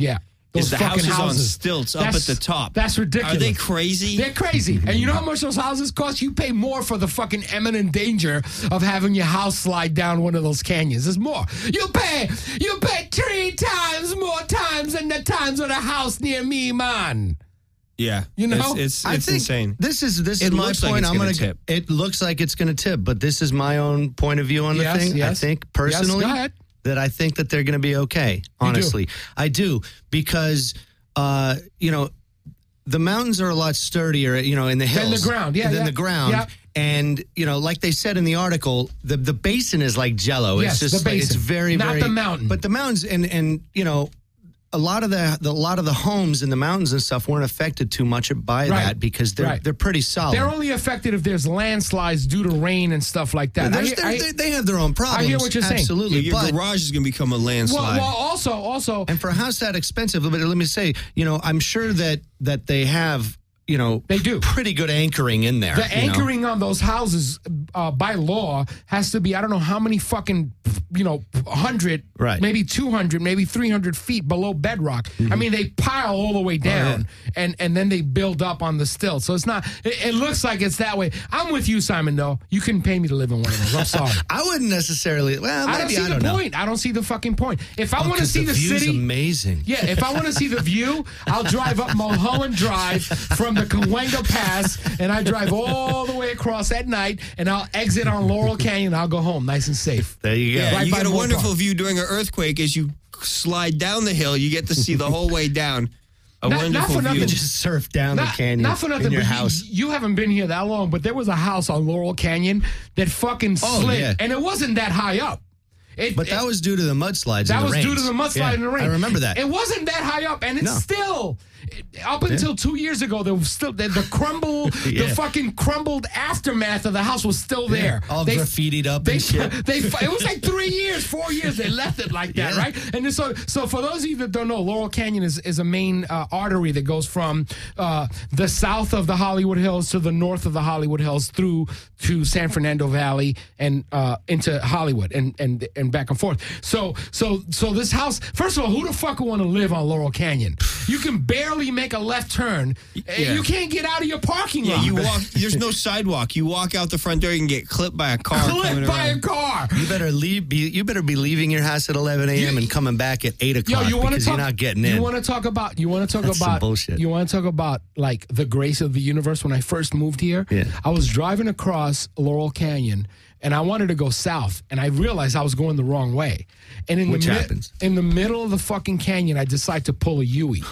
Those Is the fucking houses on houses. stilts up That's- at the top. That's ridiculous. Are they crazy? They're crazy. And you know how much those houses cost? You pay more for the fucking imminent danger of having your house slide down one of those canyons. There's more. You pay, you pay three times more times than the times of a house near me, man. Yeah. You know? It's, it's, I it's think insane. This is this It is my looks like point. it's I'm gonna gonna tip. It looks like it's going to tip, but this is my own point of view on the Yes, thing. yes. I think Yes, personally go ahead. that I think that they're going to be okay. Honestly, I do because uh, you know the mountains are a lot sturdier. You know, in the hills Than the ground, yeah, than yeah. the ground. Yeah. And you know, like they said in the article, the the basin is like Jello. Yes, it's just the like- it's basin. very Not very the mountain. But the mountains and and you know. A lot of the, the a lot of the homes in the mountains and stuff weren't affected too much by Right. that because they're Right. they're pretty solid. They're only affected if there's landslides due to rain and stuff like that. I There's- hear- they're- I- they, they have their own problems. I hear what you're saying. Absolutely, Your but garage is going to become a well, landslide. well, also, also, and for a house that expensive, but let me say, you know, I'm sure that that they have, you know, They do. pretty good anchoring in there. the you know? anchoring on those houses uh, by law has to be, I don't know how many fucking, you know, one hundred, Right. maybe two hundred, maybe three hundred feet below bedrock. I mean, they pile all the way down and, and then they build up on the stilt. So it's not, it, it looks like it's that way. I'm with you, Simon, though. You couldn't pay me to live in one of those. I'm sorry. I wouldn't necessarily. Well, I maybe don't see I the don't know. point. I don't see the fucking point. If I Oh, want to 'cause see the, view's city. amazing. Yeah, if I want to see the view, I'll drive up Mulholland Drive from the Cahuenga Pass, and I drive all the way across at night, and I'll exit on Laurel Canyon. I'll go home nice and safe. There you go. yeah, right you by get a Moore wonderful Park. view during an earthquake as you slide down the hill. You get to see the whole way down. A Not- not wonderful for view. nothing. Just surf down Not, the canyon not for nothing, in your but you- house. You, haven't been here that long, but there was a house on Laurel Canyon that fucking Oh, slid, yeah. and it wasn't that high up. It, But that it- was due to the mudslides. That and the was due rains. to the mudslide Yeah, in the rain. I remember that. It wasn't that high up, and it's No. still up until two years ago. There was still the, the crumble, Yeah. the fucking crumbled aftermath of the house was still there. all They- graffitied up They, and shit. they, it was like three years, four years. They left it like that, Yeah. right? And then so, so for those of you that don't know, Laurel Canyon is, is a main uh, artery that goes from uh, the south of the Hollywood Hills to the north of the Hollywood Hills through to San Fernando Valley and uh, into Hollywood and, and and back and forth. So so so this house, first of all, who the fuck would want to live on Laurel Canyon? You can barely make a left turn. Yeah. You can't get out of your parking lot. Yeah, you walk. There's no sidewalk. You walk out the front door, you can get clipped by a car. coming clipped by a around. car. You better leave. Be, you better be leaving your house at eleven a.m. and coming back at eight Yo, o'clock you want to because talk? you're not getting in. You want to talk about? You want to talk That's some about bullshit. You want to talk about like the grace of the universe? When I first moved here, Yeah. I was driving across Laurel Canyon, and I wanted to go south, and I realized I was going the wrong way. And in Which the mid- happens. in the middle of the fucking canyon, I decide to pull a Yui.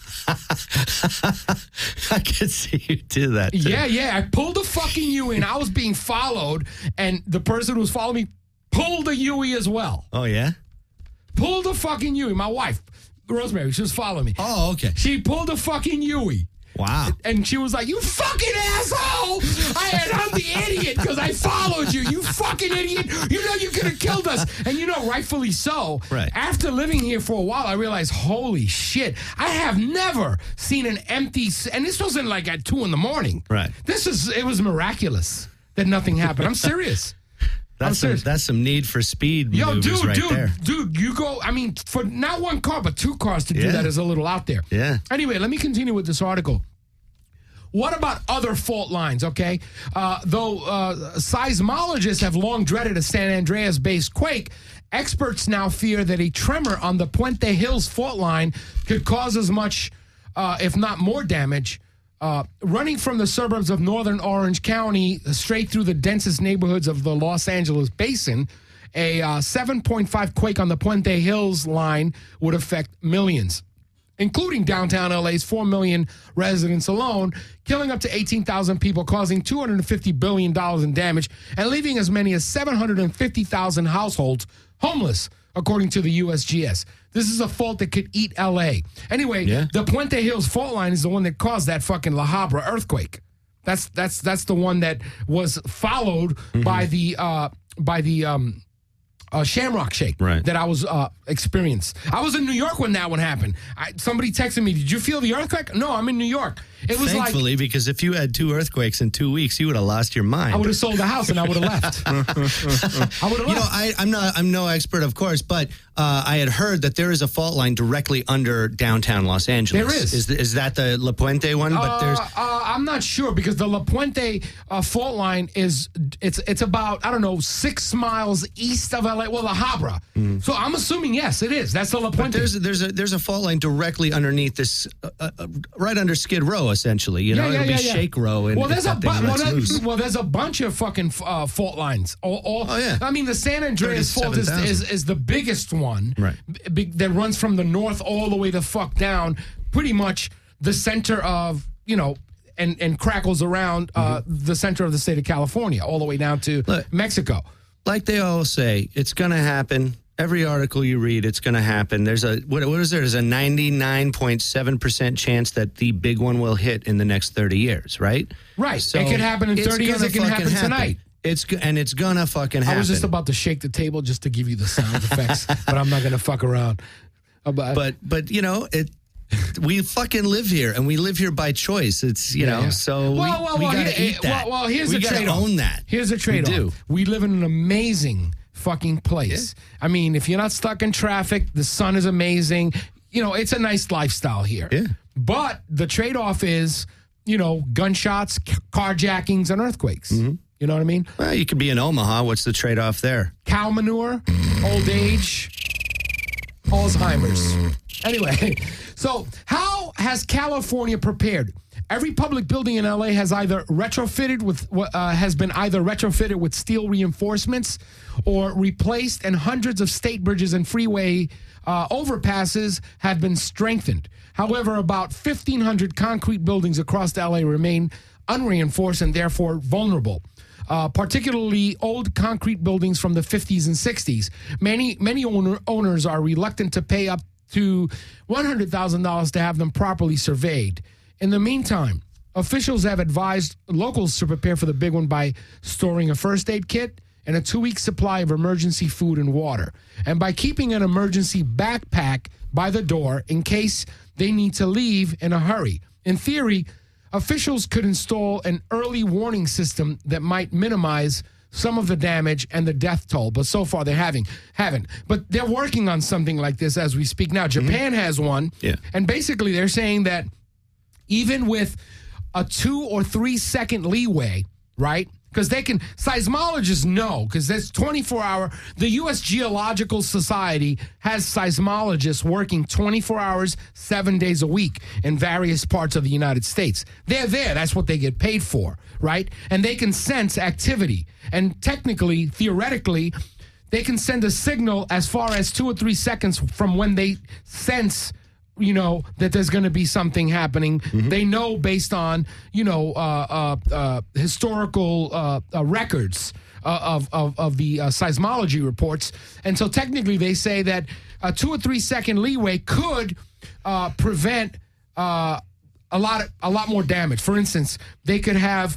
I could see you do that. Too. Yeah, yeah. I pulled a fucking Yui, and I was being followed, and the person who was following me pulled a Yui as well. Oh yeah. Pulled a fucking Yui. My wife, Rosemary, she was following me. Oh okay. She pulled a fucking Yui. Wow. And she was like, "You fucking asshole! I and I'm the idiot because I followed you. You fucking idiot! You know you could have killed us." And you know, rightfully so. Right. After living here for a while, I realized, holy shit! I have never seen an empty. s- And this wasn't like at two in the morning. Right. This is. It was miraculous that nothing happened. I'm serious. That's some, serious. that's some need for speed Yo, maneuvers dude, right dude, there. dude, you go. I mean, for not one car, but two cars to do Yeah. that is a little out there. Yeah. Anyway, let me continue with this article. What about other fault lines, okay? Uh, though uh, seismologists have long dreaded a San Andreas-based quake, experts now fear that a tremor on the Puente Hills fault line could cause as much, uh, if not more damage. Uh, running from the suburbs of northern Orange County straight through the densest neighborhoods of the Los Angeles basin, a uh, seven point five quake on the Puente Hills line would affect millions, including downtown L A's four million residents alone, killing up to eighteen thousand people, causing two hundred fifty billion dollars in damage, and leaving as many as seven hundred fifty thousand households homeless, according to the U S G S. This is a fault that could eat L A. Anyway, Yeah. the Puente Hills fault line is the one that caused that fucking La Habra earthquake. That's that's that's the one that was followed by the uh, by the um, a Shamrock Shake Right. that I was uh, experienced. I was in New York when that one happened. I, somebody texted me, "Did you feel the earthquake?" No, I'm in New York. It was Thankfully, like because if you had two earthquakes in two weeks, you would have lost your mind. I would have sold the house and I would have left. I would have left. You know, I, I'm not. I'm no expert, of course, but uh, I had heard that there is a fault line directly under downtown Los Angeles. There is. Is, th- is that the La Puente one? But there's. Uh, uh, I'm not sure because the La Puente uh, fault line is it's it's about I don't know six miles east of L A. Well, La Habra. Mm. So I'm assuming yes, it is. That's the La Puente. But there's there's a there's a fault line directly underneath this, uh, uh, right under Skid Row, essentially. You know, yeah, it'll yeah, be yeah. Shake Row, and well, there's a that bu- thing well, lets that- loose. well, there's a bunch of fucking uh, fault lines. All, all, Oh, yeah. I mean, the San Andreas fault is, thirty-seven is thousand. is the biggest one, Right. b- that runs from the north all the way the fuck down, pretty much the center of you know. And, and crackles around uh, Mm-hmm. the center of the state of California, all the way down to Look. Mexico. Like they all say, it's going to happen. Every article you read, it's going to happen. There's a what, what is there? There's a ninety-nine point seven percent chance that the big one will hit in the next thirty years, right? Right. It could happen in it's thirty years. gonna It can fucking happen tonight. It's go- and it's gonna fucking happen. I was just about to shake the table just to give you the sound effects, but I'm not going to fuck around. Uh, but, but but you know it. We fucking live here, and we live here by choice. It's you Yeah, know, yeah. so we, Well, well, we well, gotta here- eat that. Well, well here's we the gotta trade-off. own that. Here's a trade-off. We do. We live in an amazing fucking place. I mean, if you're not stuck in traffic, the sun is amazing. You know, it's a nice lifestyle here. Yeah. But the trade-off is, you know, gunshots, c- carjackings, and earthquakes. Mm-hmm. You know what I mean? Well, you could be in Omaha. What's the trade-off there? Cow manure, old age, Alzheimer's. Anyway, so how has California prepared? Every public building in L A has either retrofitted with uh, has been either retrofitted with steel reinforcements or replaced, and hundreds of state bridges and freeway uh, overpasses have been strengthened. However, about fifteen hundred concrete buildings across L A remain unreinforced and therefore vulnerable. Uh, particularly old concrete buildings from the fifties and sixties. Many many owner, owners are reluctant to pay up to one hundred thousand dollars to have them properly surveyed. In the meantime, officials have advised locals to prepare for the big one by storing a first aid kit and a two-week supply of emergency food and water, and by keeping an emergency backpack by the door in case they need to leave in a hurry. In theory, officials could install an early warning system that might minimize some of the damage and the death toll, but so far they haven't. haven't. But they're working on something like this as we speak now. Japan mm-hmm. has one, yeah. and basically they're saying that even with a two or three second leeway, right? Because they can, seismologists know, because there's twenty-four hour, the U S Geological Society has seismologists working twenty-four hours, seven days a week in various parts of the United States. They're there. That's what they get paid for, right? And they can sense activity. And technically, theoretically, they can send a signal as far as two or three seconds from when they sense you know, that there's going to be something happening. Mm-hmm. They know based on, you know, uh, uh, uh, historical uh, uh, records uh, of, of, of the uh, seismology reports. And so technically they say that a two or three second leeway could uh, prevent uh, a lot of, a lot more damage. For instance, they could have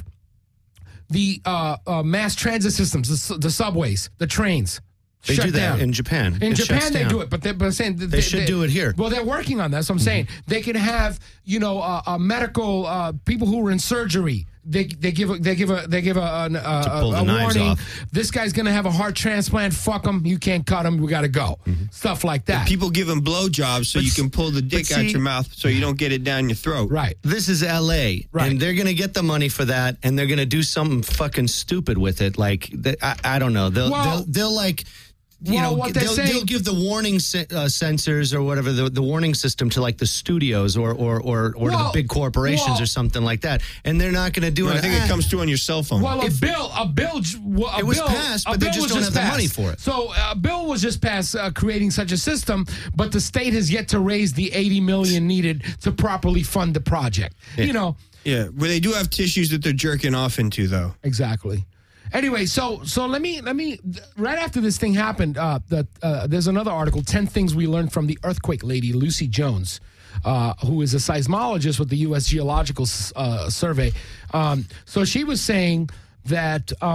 the uh, uh, mass transit systems, the, the subways, the trains, They shut do that down. in Japan. In It Japan, shuts they down. do it, but, they, but I'm saying They should do it here. Well, they're working on that. So I'm saying they can have, you know, uh, uh, medical uh, people who are in surgery. They they give a, they give a they give a, a, a, pull the a knives warning. off. This guy's gonna have a heart transplant. Fuck him. You can't cut him. We got to go. Mm-hmm. Stuff like that. People give them blowjobs so But you s- can pull the dick but out see- your mouth so you don't get it down your throat. Right. This is L A, Right. and they're going to get the money for that, and they're going to do something fucking stupid with it. Like, they, I, I don't know. They'll, Well- they'll, they'll like, you Well, know, what they're they'll, saying- they'll give the warning se- uh, sensors or whatever, the, the warning system to like the studios or or or, or to Well, the big corporations well- or something like that, and they're not going to do No, it. I think Ah, it comes through on your cell phone. Well, a If- bill, a bill, j- well, a It was bill, passed, a but they bill just was don't have the passed. money for it. So a bill was just passed uh, creating such a system, but the state has yet to raise the eighty million needed to properly fund the project. You know, yeah, where they do have tissues that they're jerking off into, though. exactly. Anyway, so so let me let me right after this thing happened, uh, the, uh, there's another article, ten things we learned from the earthquake lady, Lucy Jones, uh, who is a seismologist with the U S Geological uh, Survey. Um, so she was saying that um,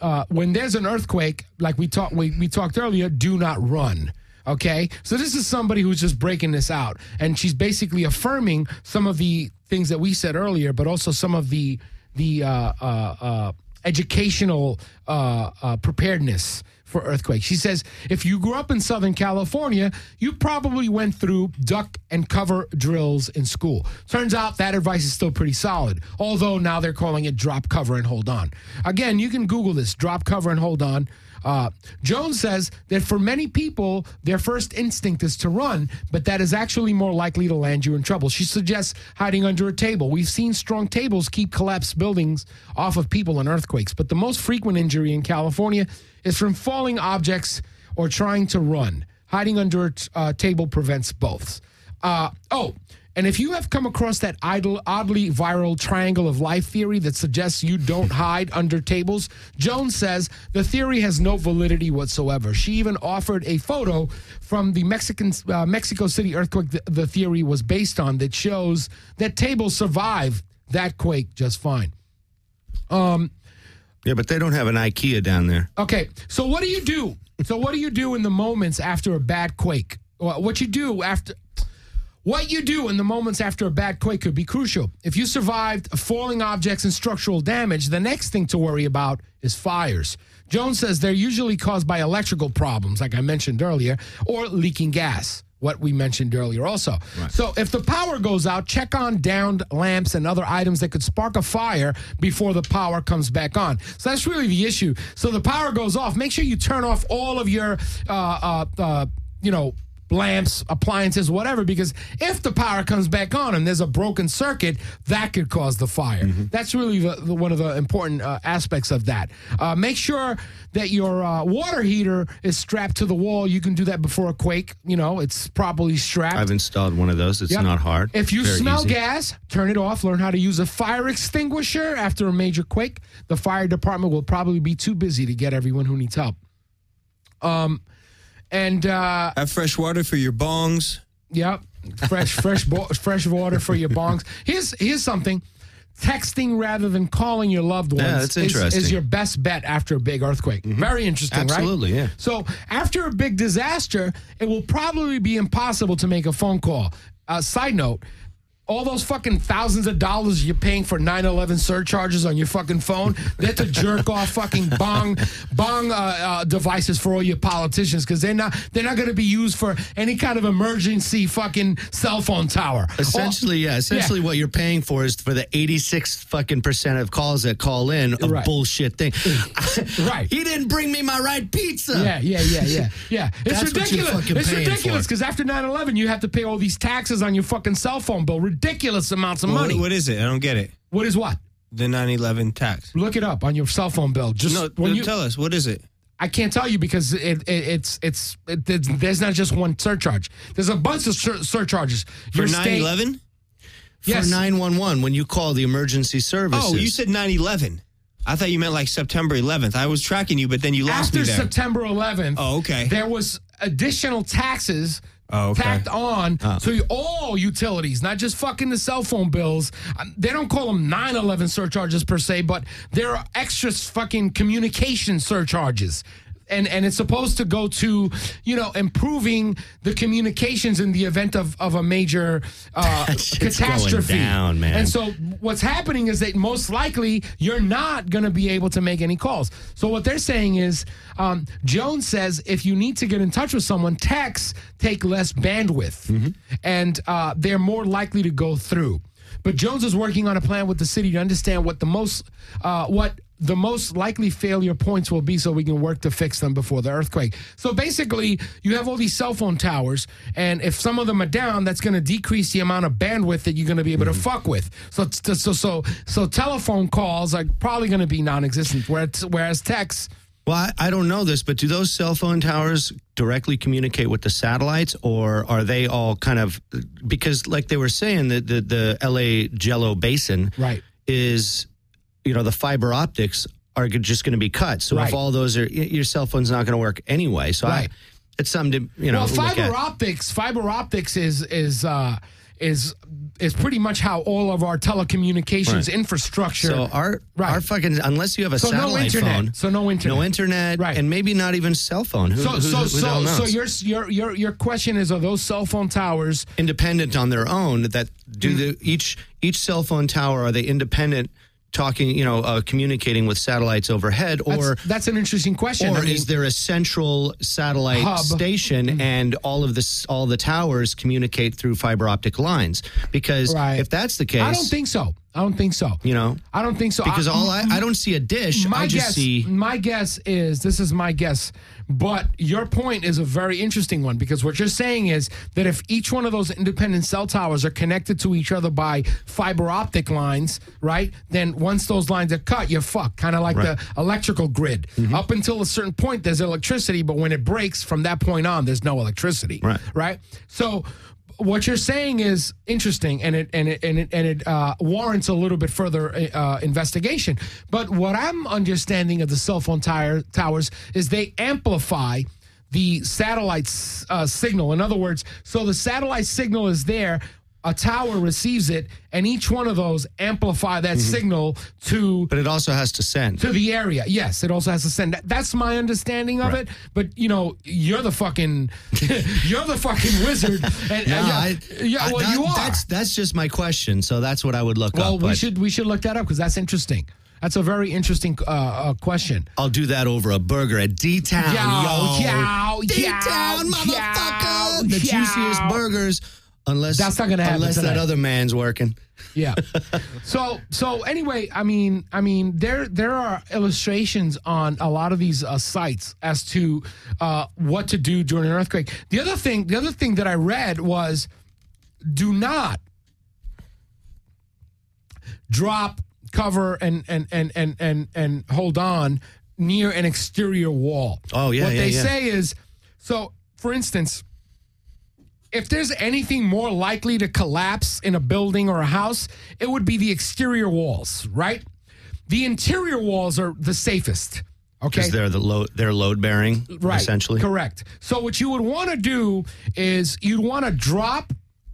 uh, when there's an earthquake, like we talked we, we talked earlier, do not run. Okay, so this is somebody who's just breaking this out, and she's basically affirming some of the things that we said earlier, but also some of the the uh, uh, uh, educational uh, uh, preparedness for earthquakes. She says, if you grew up in Southern California, you probably went through duck and cover drills in school. Turns out that advice is still pretty solid, although now they're calling it drop, cover, and hold on. Again, you can Google this, drop, cover, and hold on. Uh, Jones says that for many people, their first instinct is to run, but that is actually more likely to land you in trouble. She suggests hiding under a table. We've seen strong tables keep collapsed buildings off of people in earthquakes, but the most frequent injury in California is from falling objects or trying to run. Hiding under a t- uh, table prevents both. Uh, oh, and if you have come across that idle, oddly viral triangle of life theory that suggests you don't hide under tables, Jones says the theory has no validity whatsoever. She even offered a photo from the Mexican uh, Mexico City earthquake th- the theory was based on that shows that tables survived that quake just fine. Um, Yeah, but they don't have an IKEA down there. Okay, so what do you do? So what do you do in the moments after a bad quake? Well, what you do after... What you do in the moments after a bad quake could be crucial. If you survived falling objects and structural damage, the next thing to worry about is fires. Jones says they're usually caused by electrical problems, like I mentioned earlier, or leaking gas, what we mentioned earlier also. Right. So if the power goes out, check on downed lamps and other items that could spark a fire before the power comes back on. So that's really the issue. So the power goes off. Make sure you turn off all of your, uh, uh, uh, you know, lamps, appliances, whatever, because if the power comes back on and there's a broken circuit, that could cause the fire. Mm-hmm. That's really the, the, one of the important uh, aspects of that. Uh, make sure that your uh, water heater is strapped to the wall. You can do that before a quake. You know, it's properly strapped. I've installed one of those. It's yep. not hard. If you Very smell easy. gas, turn it off. Learn how to use a fire extinguisher after a major quake. The fire department will probably be too busy to get everyone who needs help. Um... And uh, have fresh water for your bongs. Yep, fresh, fresh, bo- fresh water for your bongs. Here's here's something: texting rather than calling your loved ones yeah, that's is, interesting. is your best bet after a big earthquake. Mm-hmm. Very interesting, Absolutely, right? yeah. So after a big disaster, it will probably be impossible to make a phone call. Uh, side note. All those fucking thousands of dollars you're paying for nine eleven surcharges on your fucking phone, they're to jerk off fucking bong bong uh, uh, devices for all your politicians because they're not they're not going to be used for any kind of emergency fucking cell phone tower. Essentially, all, yeah. Essentially, yeah. what you're paying for is for the eighty-six fucking percent of calls that call in of right. bullshit thing. Right. He didn't bring me my right pizza. Yeah, yeah, yeah, yeah, yeah. It's That's ridiculous. What you're it's paying ridiculous because after nine eleven, you have to pay all these taxes on your fucking cell phone bill. Ridiculous amounts of well, money. What is it? I don't get it. What is what? The nine eleven tax. Look it up on your cell phone bill. Just no, when no, you tell us. What is it? I can't tell you because it, it, it's it's it, it's there's not just one surcharge. There's a bunch of sur- surcharges. For nine eleven? Yes. For nine one one, when you call the emergency services. Oh, you said nine eleven. I thought you meant like September eleventh. I was tracking you, but then you lost After me there. September eleventh, Oh, okay. there was additional taxes Oh, okay. tacked on Oh. to all utilities, not just fucking the cell phone bills. Um, They don't call them nine eleven surcharges per se, but there are extra fucking communication surcharges. And and it's supposed to go to, you know, improving the communications in the event of, of a major uh, That shit's catastrophe. going down, man. And so what's happening is that most likely you're not going to be able to make any calls. So what they're saying is, um, Jones says if you need to get in touch with someone, texts take less bandwidth, Mm-hmm. and uh, they're more likely to go through. But Jones is working on a plan with the city to understand what the most uh, what the most likely failure points will be so we can work to fix them before the earthquake. So basically, you have all these cell phone towers, and if some of them are down, that's going to decrease the amount of bandwidth that you're going to be able to fuck with. So so so so telephone calls are probably going to be non-existent, whereas, whereas texts... Well, I, I don't know this, but do those cell phone towers directly communicate with the satellites, or are they all kind of, because like they were saying, the the, the L A Jello Basin Right. is, you know, the fiber optics are just going to be cut. So Right. if all those are, your cell phone's not going to work anyway. So Right. I, it's something to, you know, well, look fiber at. optics, fiber optics is is uh, is is pretty much how all of our telecommunications Right. infrastructure. So our Right. our fucking unless you have a So no satellite internet. phone, So no internet. no internet, Right. and maybe not even cell phone. Who, so who, so who the hell so so knows? your your your your question is: are those cell phone towers? independent on their own? That do Mm. the each each cell phone tower, are they independent? Talking, you know, uh, communicating with satellites overhead, or That's, that's an interesting question. or I mean, is there a central satellite Hub. station and all of this all the towers communicate through fiber optic lines? Because Right. if that's the case, I don't think so. I don't think so. you know, I don't think so. because I, all I, I don't see a dish. my I just guess, see my guess is this is my guess, but your point is a very interesting one because what you're saying is that if each one of those independent cell towers are connected to each other by fiber optic lines, right? Then once those lines are cut, you're fucked. Kind of like Right. the electrical grid. Mm-hmm. Up until a certain point, there's electricity, but when it breaks from that point on, there's no electricity. Right. Right. So. What you're saying is interesting, and it and it and it, and it uh, warrants a little bit further uh, investigation. But what I'm understanding of the cell phone tire, towers is they amplify the satellite uh, signal. In other words, so the satellite signal is there, a tower receives it, and each one of those amplify that signal to but it also has to send. to the area. Yes, it also has to send. That, that's my understanding of Right. it. But you know, you're the fucking, you're the fucking wizard. And, Yeah, and yeah, I- yeah, I- well, that- you are. That's that's just my question. So that's what I would look well, up. we but should we should look that up because that's interesting. That's a very interesting uh, uh, question. I'll do that over a burger at D-Town. Yow, yo. yow, D-Town, yow, motherfucker. yow, The yow. juiciest burgers. Unless That's not gonna happen Unless that tonight. other man's working. Yeah. So so anyway, I mean, I mean, there there are illustrations on a lot of these uh, sites as to uh, what to do during an earthquake. The other thing, the other thing that I read was, do not drop, cover, and and and and and, and hold on near an exterior wall. Oh, yeah, What yeah, they yeah. say is, so for instance. If there's anything more likely to collapse in a building or a house, it would be the exterior walls, right? The interior walls are the safest. Okay. Because they're the load, they're load bearing, Right. essentially. Correct. So what you would want to do is you'd want to drop,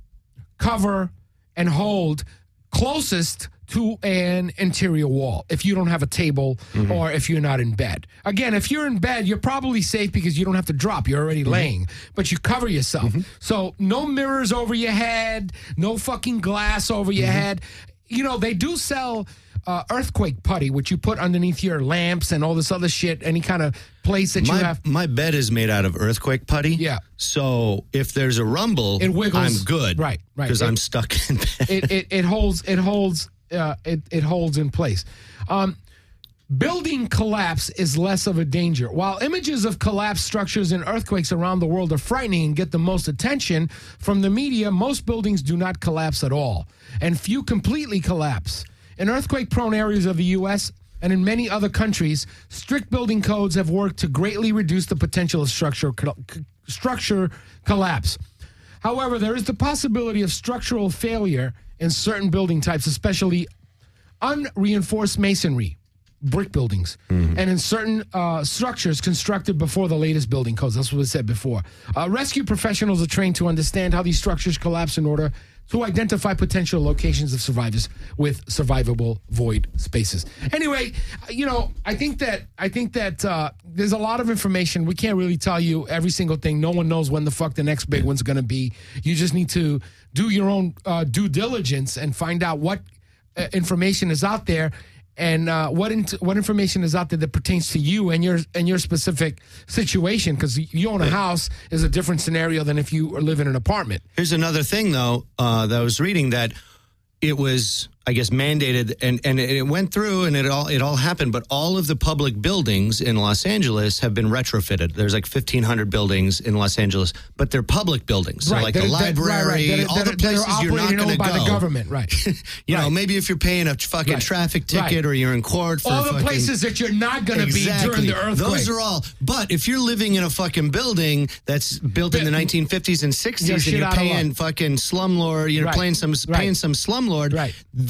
cover, and hold closest to an interior wall if you don't have a table Mm-hmm. or if you're not in bed. Again, if you're in bed, you're probably safe because you don't have to drop. You're already Mm-hmm. laying, but you cover yourself. So no mirrors over your head, no fucking glass over your Mm-hmm. head. You know, they do sell uh, earthquake putty, which you put underneath your lamps and all this other shit, any kind of place that you My, have. my bed is made out of earthquake putty. Yeah. So if there's a rumble, It wiggles. I'm good. Right, right. Because It- I'm stuck in bed. it, it it holds it holds uh, it it holds in place. Um, building collapse is less of a danger. While images of collapsed structures in earthquakes around the world are frightening and get the most attention from the media, most buildings do not collapse at all, and few completely collapse. In earthquake-prone areas of the U S and in many other countries, strict building codes have worked to greatly reduce the potential of structure structure collapse. However, there is the possibility of structural failure in certain building types, especially unreinforced masonry, brick buildings, and in certain uh, structures constructed before the latest building codes. That's what I said before. Uh, rescue professionals are trained to understand how these structures collapse in order to identify potential locations of survivors with survivable void spaces. Anyway, you know, I think that I think that uh, there's a lot of information. We can't really tell you every single thing. No one knows when the fuck the next big one's going to be. You just need to do your own uh, due diligence and find out what uh, information is out there and uh, what in- what information is out there that pertains to you and your and your specific situation. Because you own a house is a different scenario than if you live in an apartment. Here's another thing, though, uh, that I was reading that it was, I guess, mandated, and, and it went through, and it all it all happened. But all of the public buildings in Los Angeles have been retrofitted. There's like fifteen hundred buildings in Los Angeles, but they're public buildings, so like that- the that- right, library, right, that- all that- the that places are you're not operated going and to owned go. by the government, right? You know, Right. maybe if you're paying a fucking Right. traffic ticket Right. or you're in court for All the fucking, places that you're not going to exactly. be during the earthquake. Those are all. But if you're living in a fucking building that's built in the But- nineteen fifties and You're sixties, shit and you're out of paying luck. fucking slumlord, you're Right. paying some Right. paying some slumlord, Right.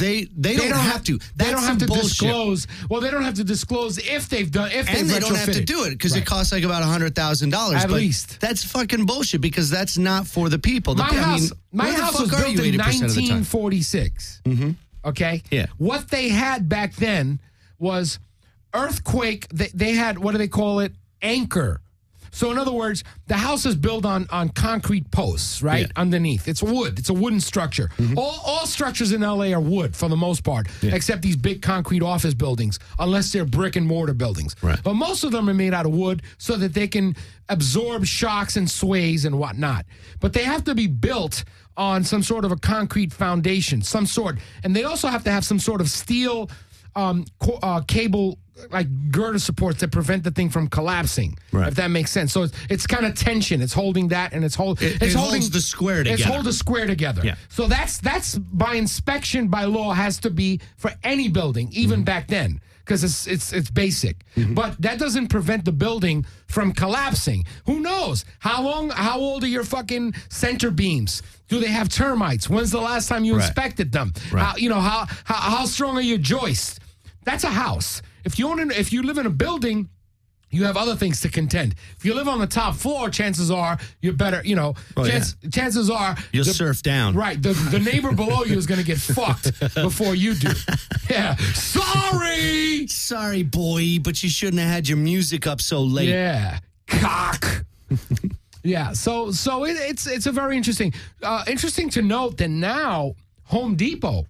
they they, don't, have to. That's They don't have some to bullshit. disclose. Well, they don't have to disclose if they've done if they've And they don't have to retrofitted. do it because Right. it costs like about a hundred thousand dollars At but least. That's fucking bullshit because that's not for the people. The, My I mean, house, my where the house fuck was are built you in eighty percent of the time? nineteen forty-six. Mm-hmm. Okay. Yeah. What they had back then was earthquake. They, they had, what do they call it? Anchor. So in other words, the house is built on on concrete posts, right? Yeah. Underneath, it's wood. It's a wooden structure. All all structures in L A are wood for the most part, Yeah. except these big concrete office buildings, unless they're brick and mortar buildings. Right. But most of them are made out of wood so that they can absorb shocks and sways and whatnot. But they have to be built on some sort of a concrete foundation, some sort, and they also have to have some sort of steel um, co- uh, cable, like girder supports that prevent the thing from collapsing. Right. If that makes sense. So it's, it's kind of tension. It's holding that, and it's hold. It- it's it holding holds the square It's together. hold the square together. Yeah. So that's that's by inspection by law has to be for any building, even Mm-hmm. back then, because it's it's it's basic. But that doesn't prevent the building from collapsing. Who knows how long? How old are your fucking center beams? Do they have termites? When's the last time you Right. inspected them? Right. How, you know how, how how strong are your joists? That's a house. If you own an, if you live in a building, you have other things to contend. If you live on the top floor, chances are you're better. You know, Oh, chance, chances are You'll the- surf down. Right, the the neighbor below you is going to get fucked before you do. Yeah, sorry. Sorry, boy, but you shouldn't have had your music up so late. Yeah, cock. Yeah, so so it, it's it's a very interesting uh, interesting to note that now Home Depot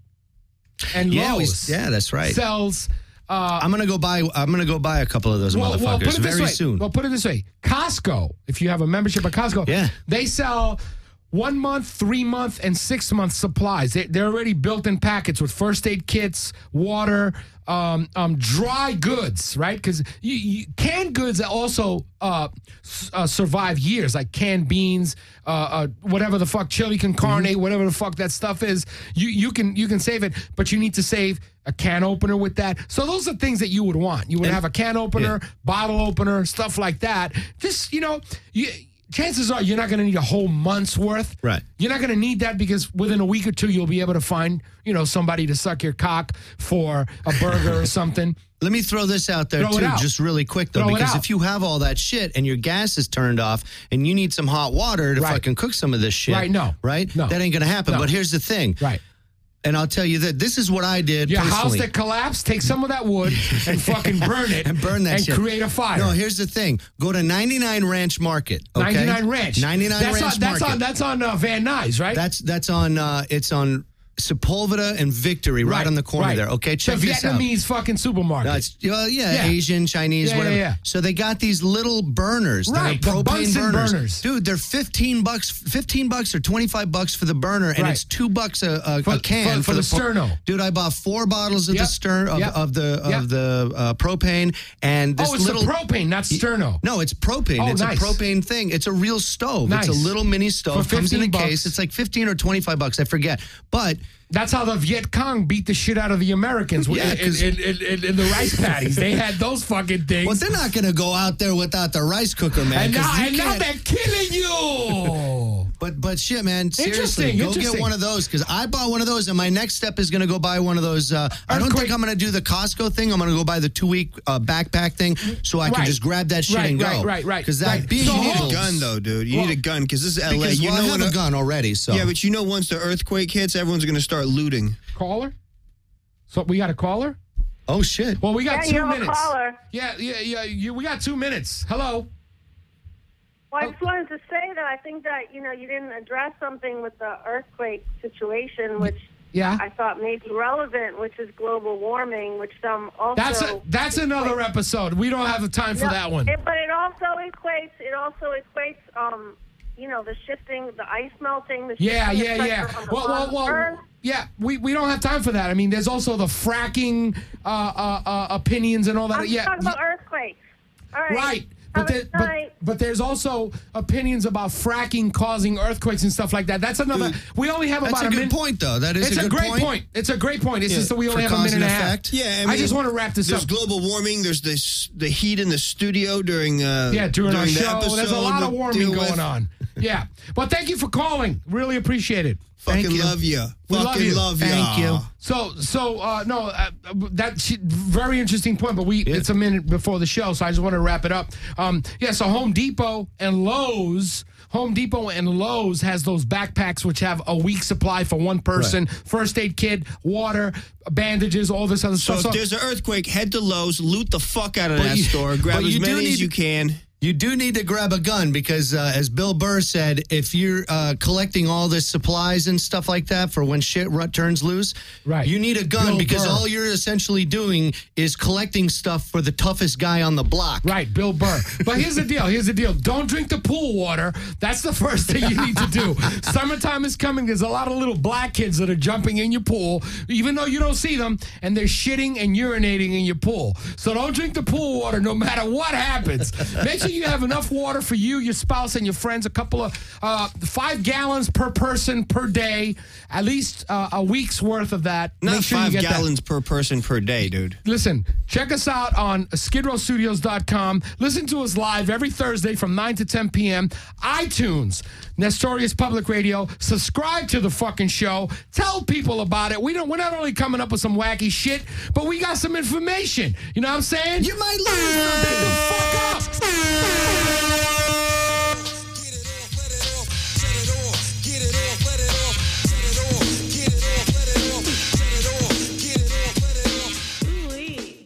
and Yeah, we- Lowe's yeah, that's right. sells. Uh, I'm gonna go buy. I'm gonna go buy a couple of those well, motherfuckers well, put it this very way. soon. Well, put it this way: Costco. If you have a membership at Costco, Yeah. they sell one month, three month, and six month supplies. They, they're already built in packets with first aid kits, water, um, um, dry goods, right? Because you, you, canned goods also uh, s- uh, survive years, like canned beans, uh, uh, whatever the fuck, chili con carne, Mm-hmm. whatever the fuck that stuff is. You you can you can save it, but you need to save a can opener with that. So those are things that you would want. You would And- have a can opener, Yeah. bottle opener, stuff like that. Just, you know, you, chances are you're not going to need a whole month's worth. Right. You're not going to need that because within a week or two, you'll be able to find, you know, somebody to suck your cock for a burger or something. Let me throw this out there Throw it too, out. just really quick though, Throw it because out. if you have all that shit and your gas is turned off and you need some hot water to Right. fucking cook some of this shit, Right, no. right, No. that ain't gonna happen. No. But here's the thing, Right. and I'll tell you that this is what I did Your house personally. that collapsed, take some of that wood and fucking burn it. and burn that and shit. create a fire. No, here's the thing. Go to ninety-nine Ranch Market. Okay? ninety-nine Ranch. ninety-nine that's Ranch on, that's Market. on, that's on uh, Van Nuys, right? That's that's on. Uh, it's on Sepulveda and Victory, right, on the corner right. there. Okay, check the this out. Vietnamese fucking supermarket. No, it's, well, yeah, Yeah. Asian, Chinese, Yeah, yeah, whatever. yeah. So they got these little burners. Right, that are the propane Bunsen burners. burners. Dude, they're fifteen bucks, fifteen bucks or twenty-five bucks for the burner, and Right. it's two bucks a, a, For- a can for- for the po- sterno. Dude, I bought four bottles of Yep. the stern of, Yep. of the of Yep. the uh, propane, and this oh, it's little the propane, not sterno. No, it's propane. Oh, it's nice. a propane thing. It's a real stove. Nice. It's a little mini stove. For Comes in a fifteen case. bucks. It's like fifteen or twenty-five bucks. I forget. But That's how the Viet Cong beat the shit out of the Americans with- Yeah, in, 'cause- in, in, in, in the rice paddies. They had those fucking things. well, they're not going to go out there without the rice cooker, man. and 'cause now, you and now can't- they're killing you. But but shit, man, seriously, Interesting, go interesting. get one of those because I bought one of those, and my next step is going to go buy one of those. Uh, I don't Earthquake- think I'm going to do the Costco thing. I'm going to go buy the two week uh, backpack thing, so I can Right. just grab that shit Right, and go. right, right, right, Because that right. being So You need hold- a gun, though, dude. You Well, need a gun because this is L A. because you well, know I have when a gun already. So Yeah, but you know once the earthquake hits, everyone's going to start looting. Caller? So we got a caller? oh shit. Well, we got Yeah, two you have a minutes. caller. Yeah, yeah, yeah. You, we got two minutes. Hello. Well, I just wanted to say that I think that, you know, you didn't address something with the earthquake situation, which Yeah. I thought may be relevant, which is global warming, which some also... That's a, that's another episode. We don't have the time for No, that one. It, but it also equates, it also equates, um, you know, the shifting, the ice melting, the Yeah, shifting yeah, of yeah. pressure on the Well, well, bottom well. Earth. Yeah, we, we don't have time for that. I mean, there's also the fracking uh, uh, uh, opinions and all that. I'm yeah, talking about earthquakes. All right. right. Have But, a there, good but night. but there's also opinions about fracking causing earthquakes and stuff like that. That's another. Dude, we only have That's about a a good minute. point, though. That is It's a a, good great point. point. It's a great point. It's Yeah, just that we only for have a cause minute and and a half. effect. Yeah, I, mean, I just want to wrap this There's up. global warming. There's this the heat in the studio during uh, Yeah, during, our the show, episode. there's a lot of to warming deal going with. on. Yeah. Well, thank you for calling. Really appreciate it. Fucking Thank you. love you. We love Fucking you. love you. Thank you. So, so uh, no, uh, that she, very interesting point. But we, it's a minute before the show, so I just want to wrap it up. Um, yeah. So Home Depot and Lowe's, Home Depot and Lowe's has those backpacks which have a week supply for one person, first aid kit, water, bandages, all this other So stuff. if there's an earthquake, head to Lowe's, loot the fuck out of But that you- store, grab but as you do many need as you to- can. You do need to grab a gun because, uh, as Bill Burr said, if you're uh, collecting all this supplies and stuff like that for when shit rut turns loose, Right. you need a gun Bill because Burr. all you're essentially doing is collecting stuff for the toughest guy on the block. Right, Bill Burr. But here's the deal. Here's the deal. Don't drink the pool water. That's the first thing you need to do. Summertime is coming. There's a lot of little black kids that are jumping in your pool, even though you don't see them, and they're shitting and urinating in your pool. So don't drink the pool water no matter what happens. Make sure you have enough water for you, your spouse, and your friends. A couple of uh, five gallons per person per day, at least uh, a week's worth of that. Not Make sure you five get that. gallons per person per day, dude. Listen, check us out on skid row studios dot com. Listen to us live every Thursday from nine to ten p.m. iTunes, Nestorius Public Radio. Subscribe to the fucking show. Tell people about it. We don't, we're not only coming up with some wacky shit, but we got some information. You know what I'm saying? You might Get the lose. fuck up.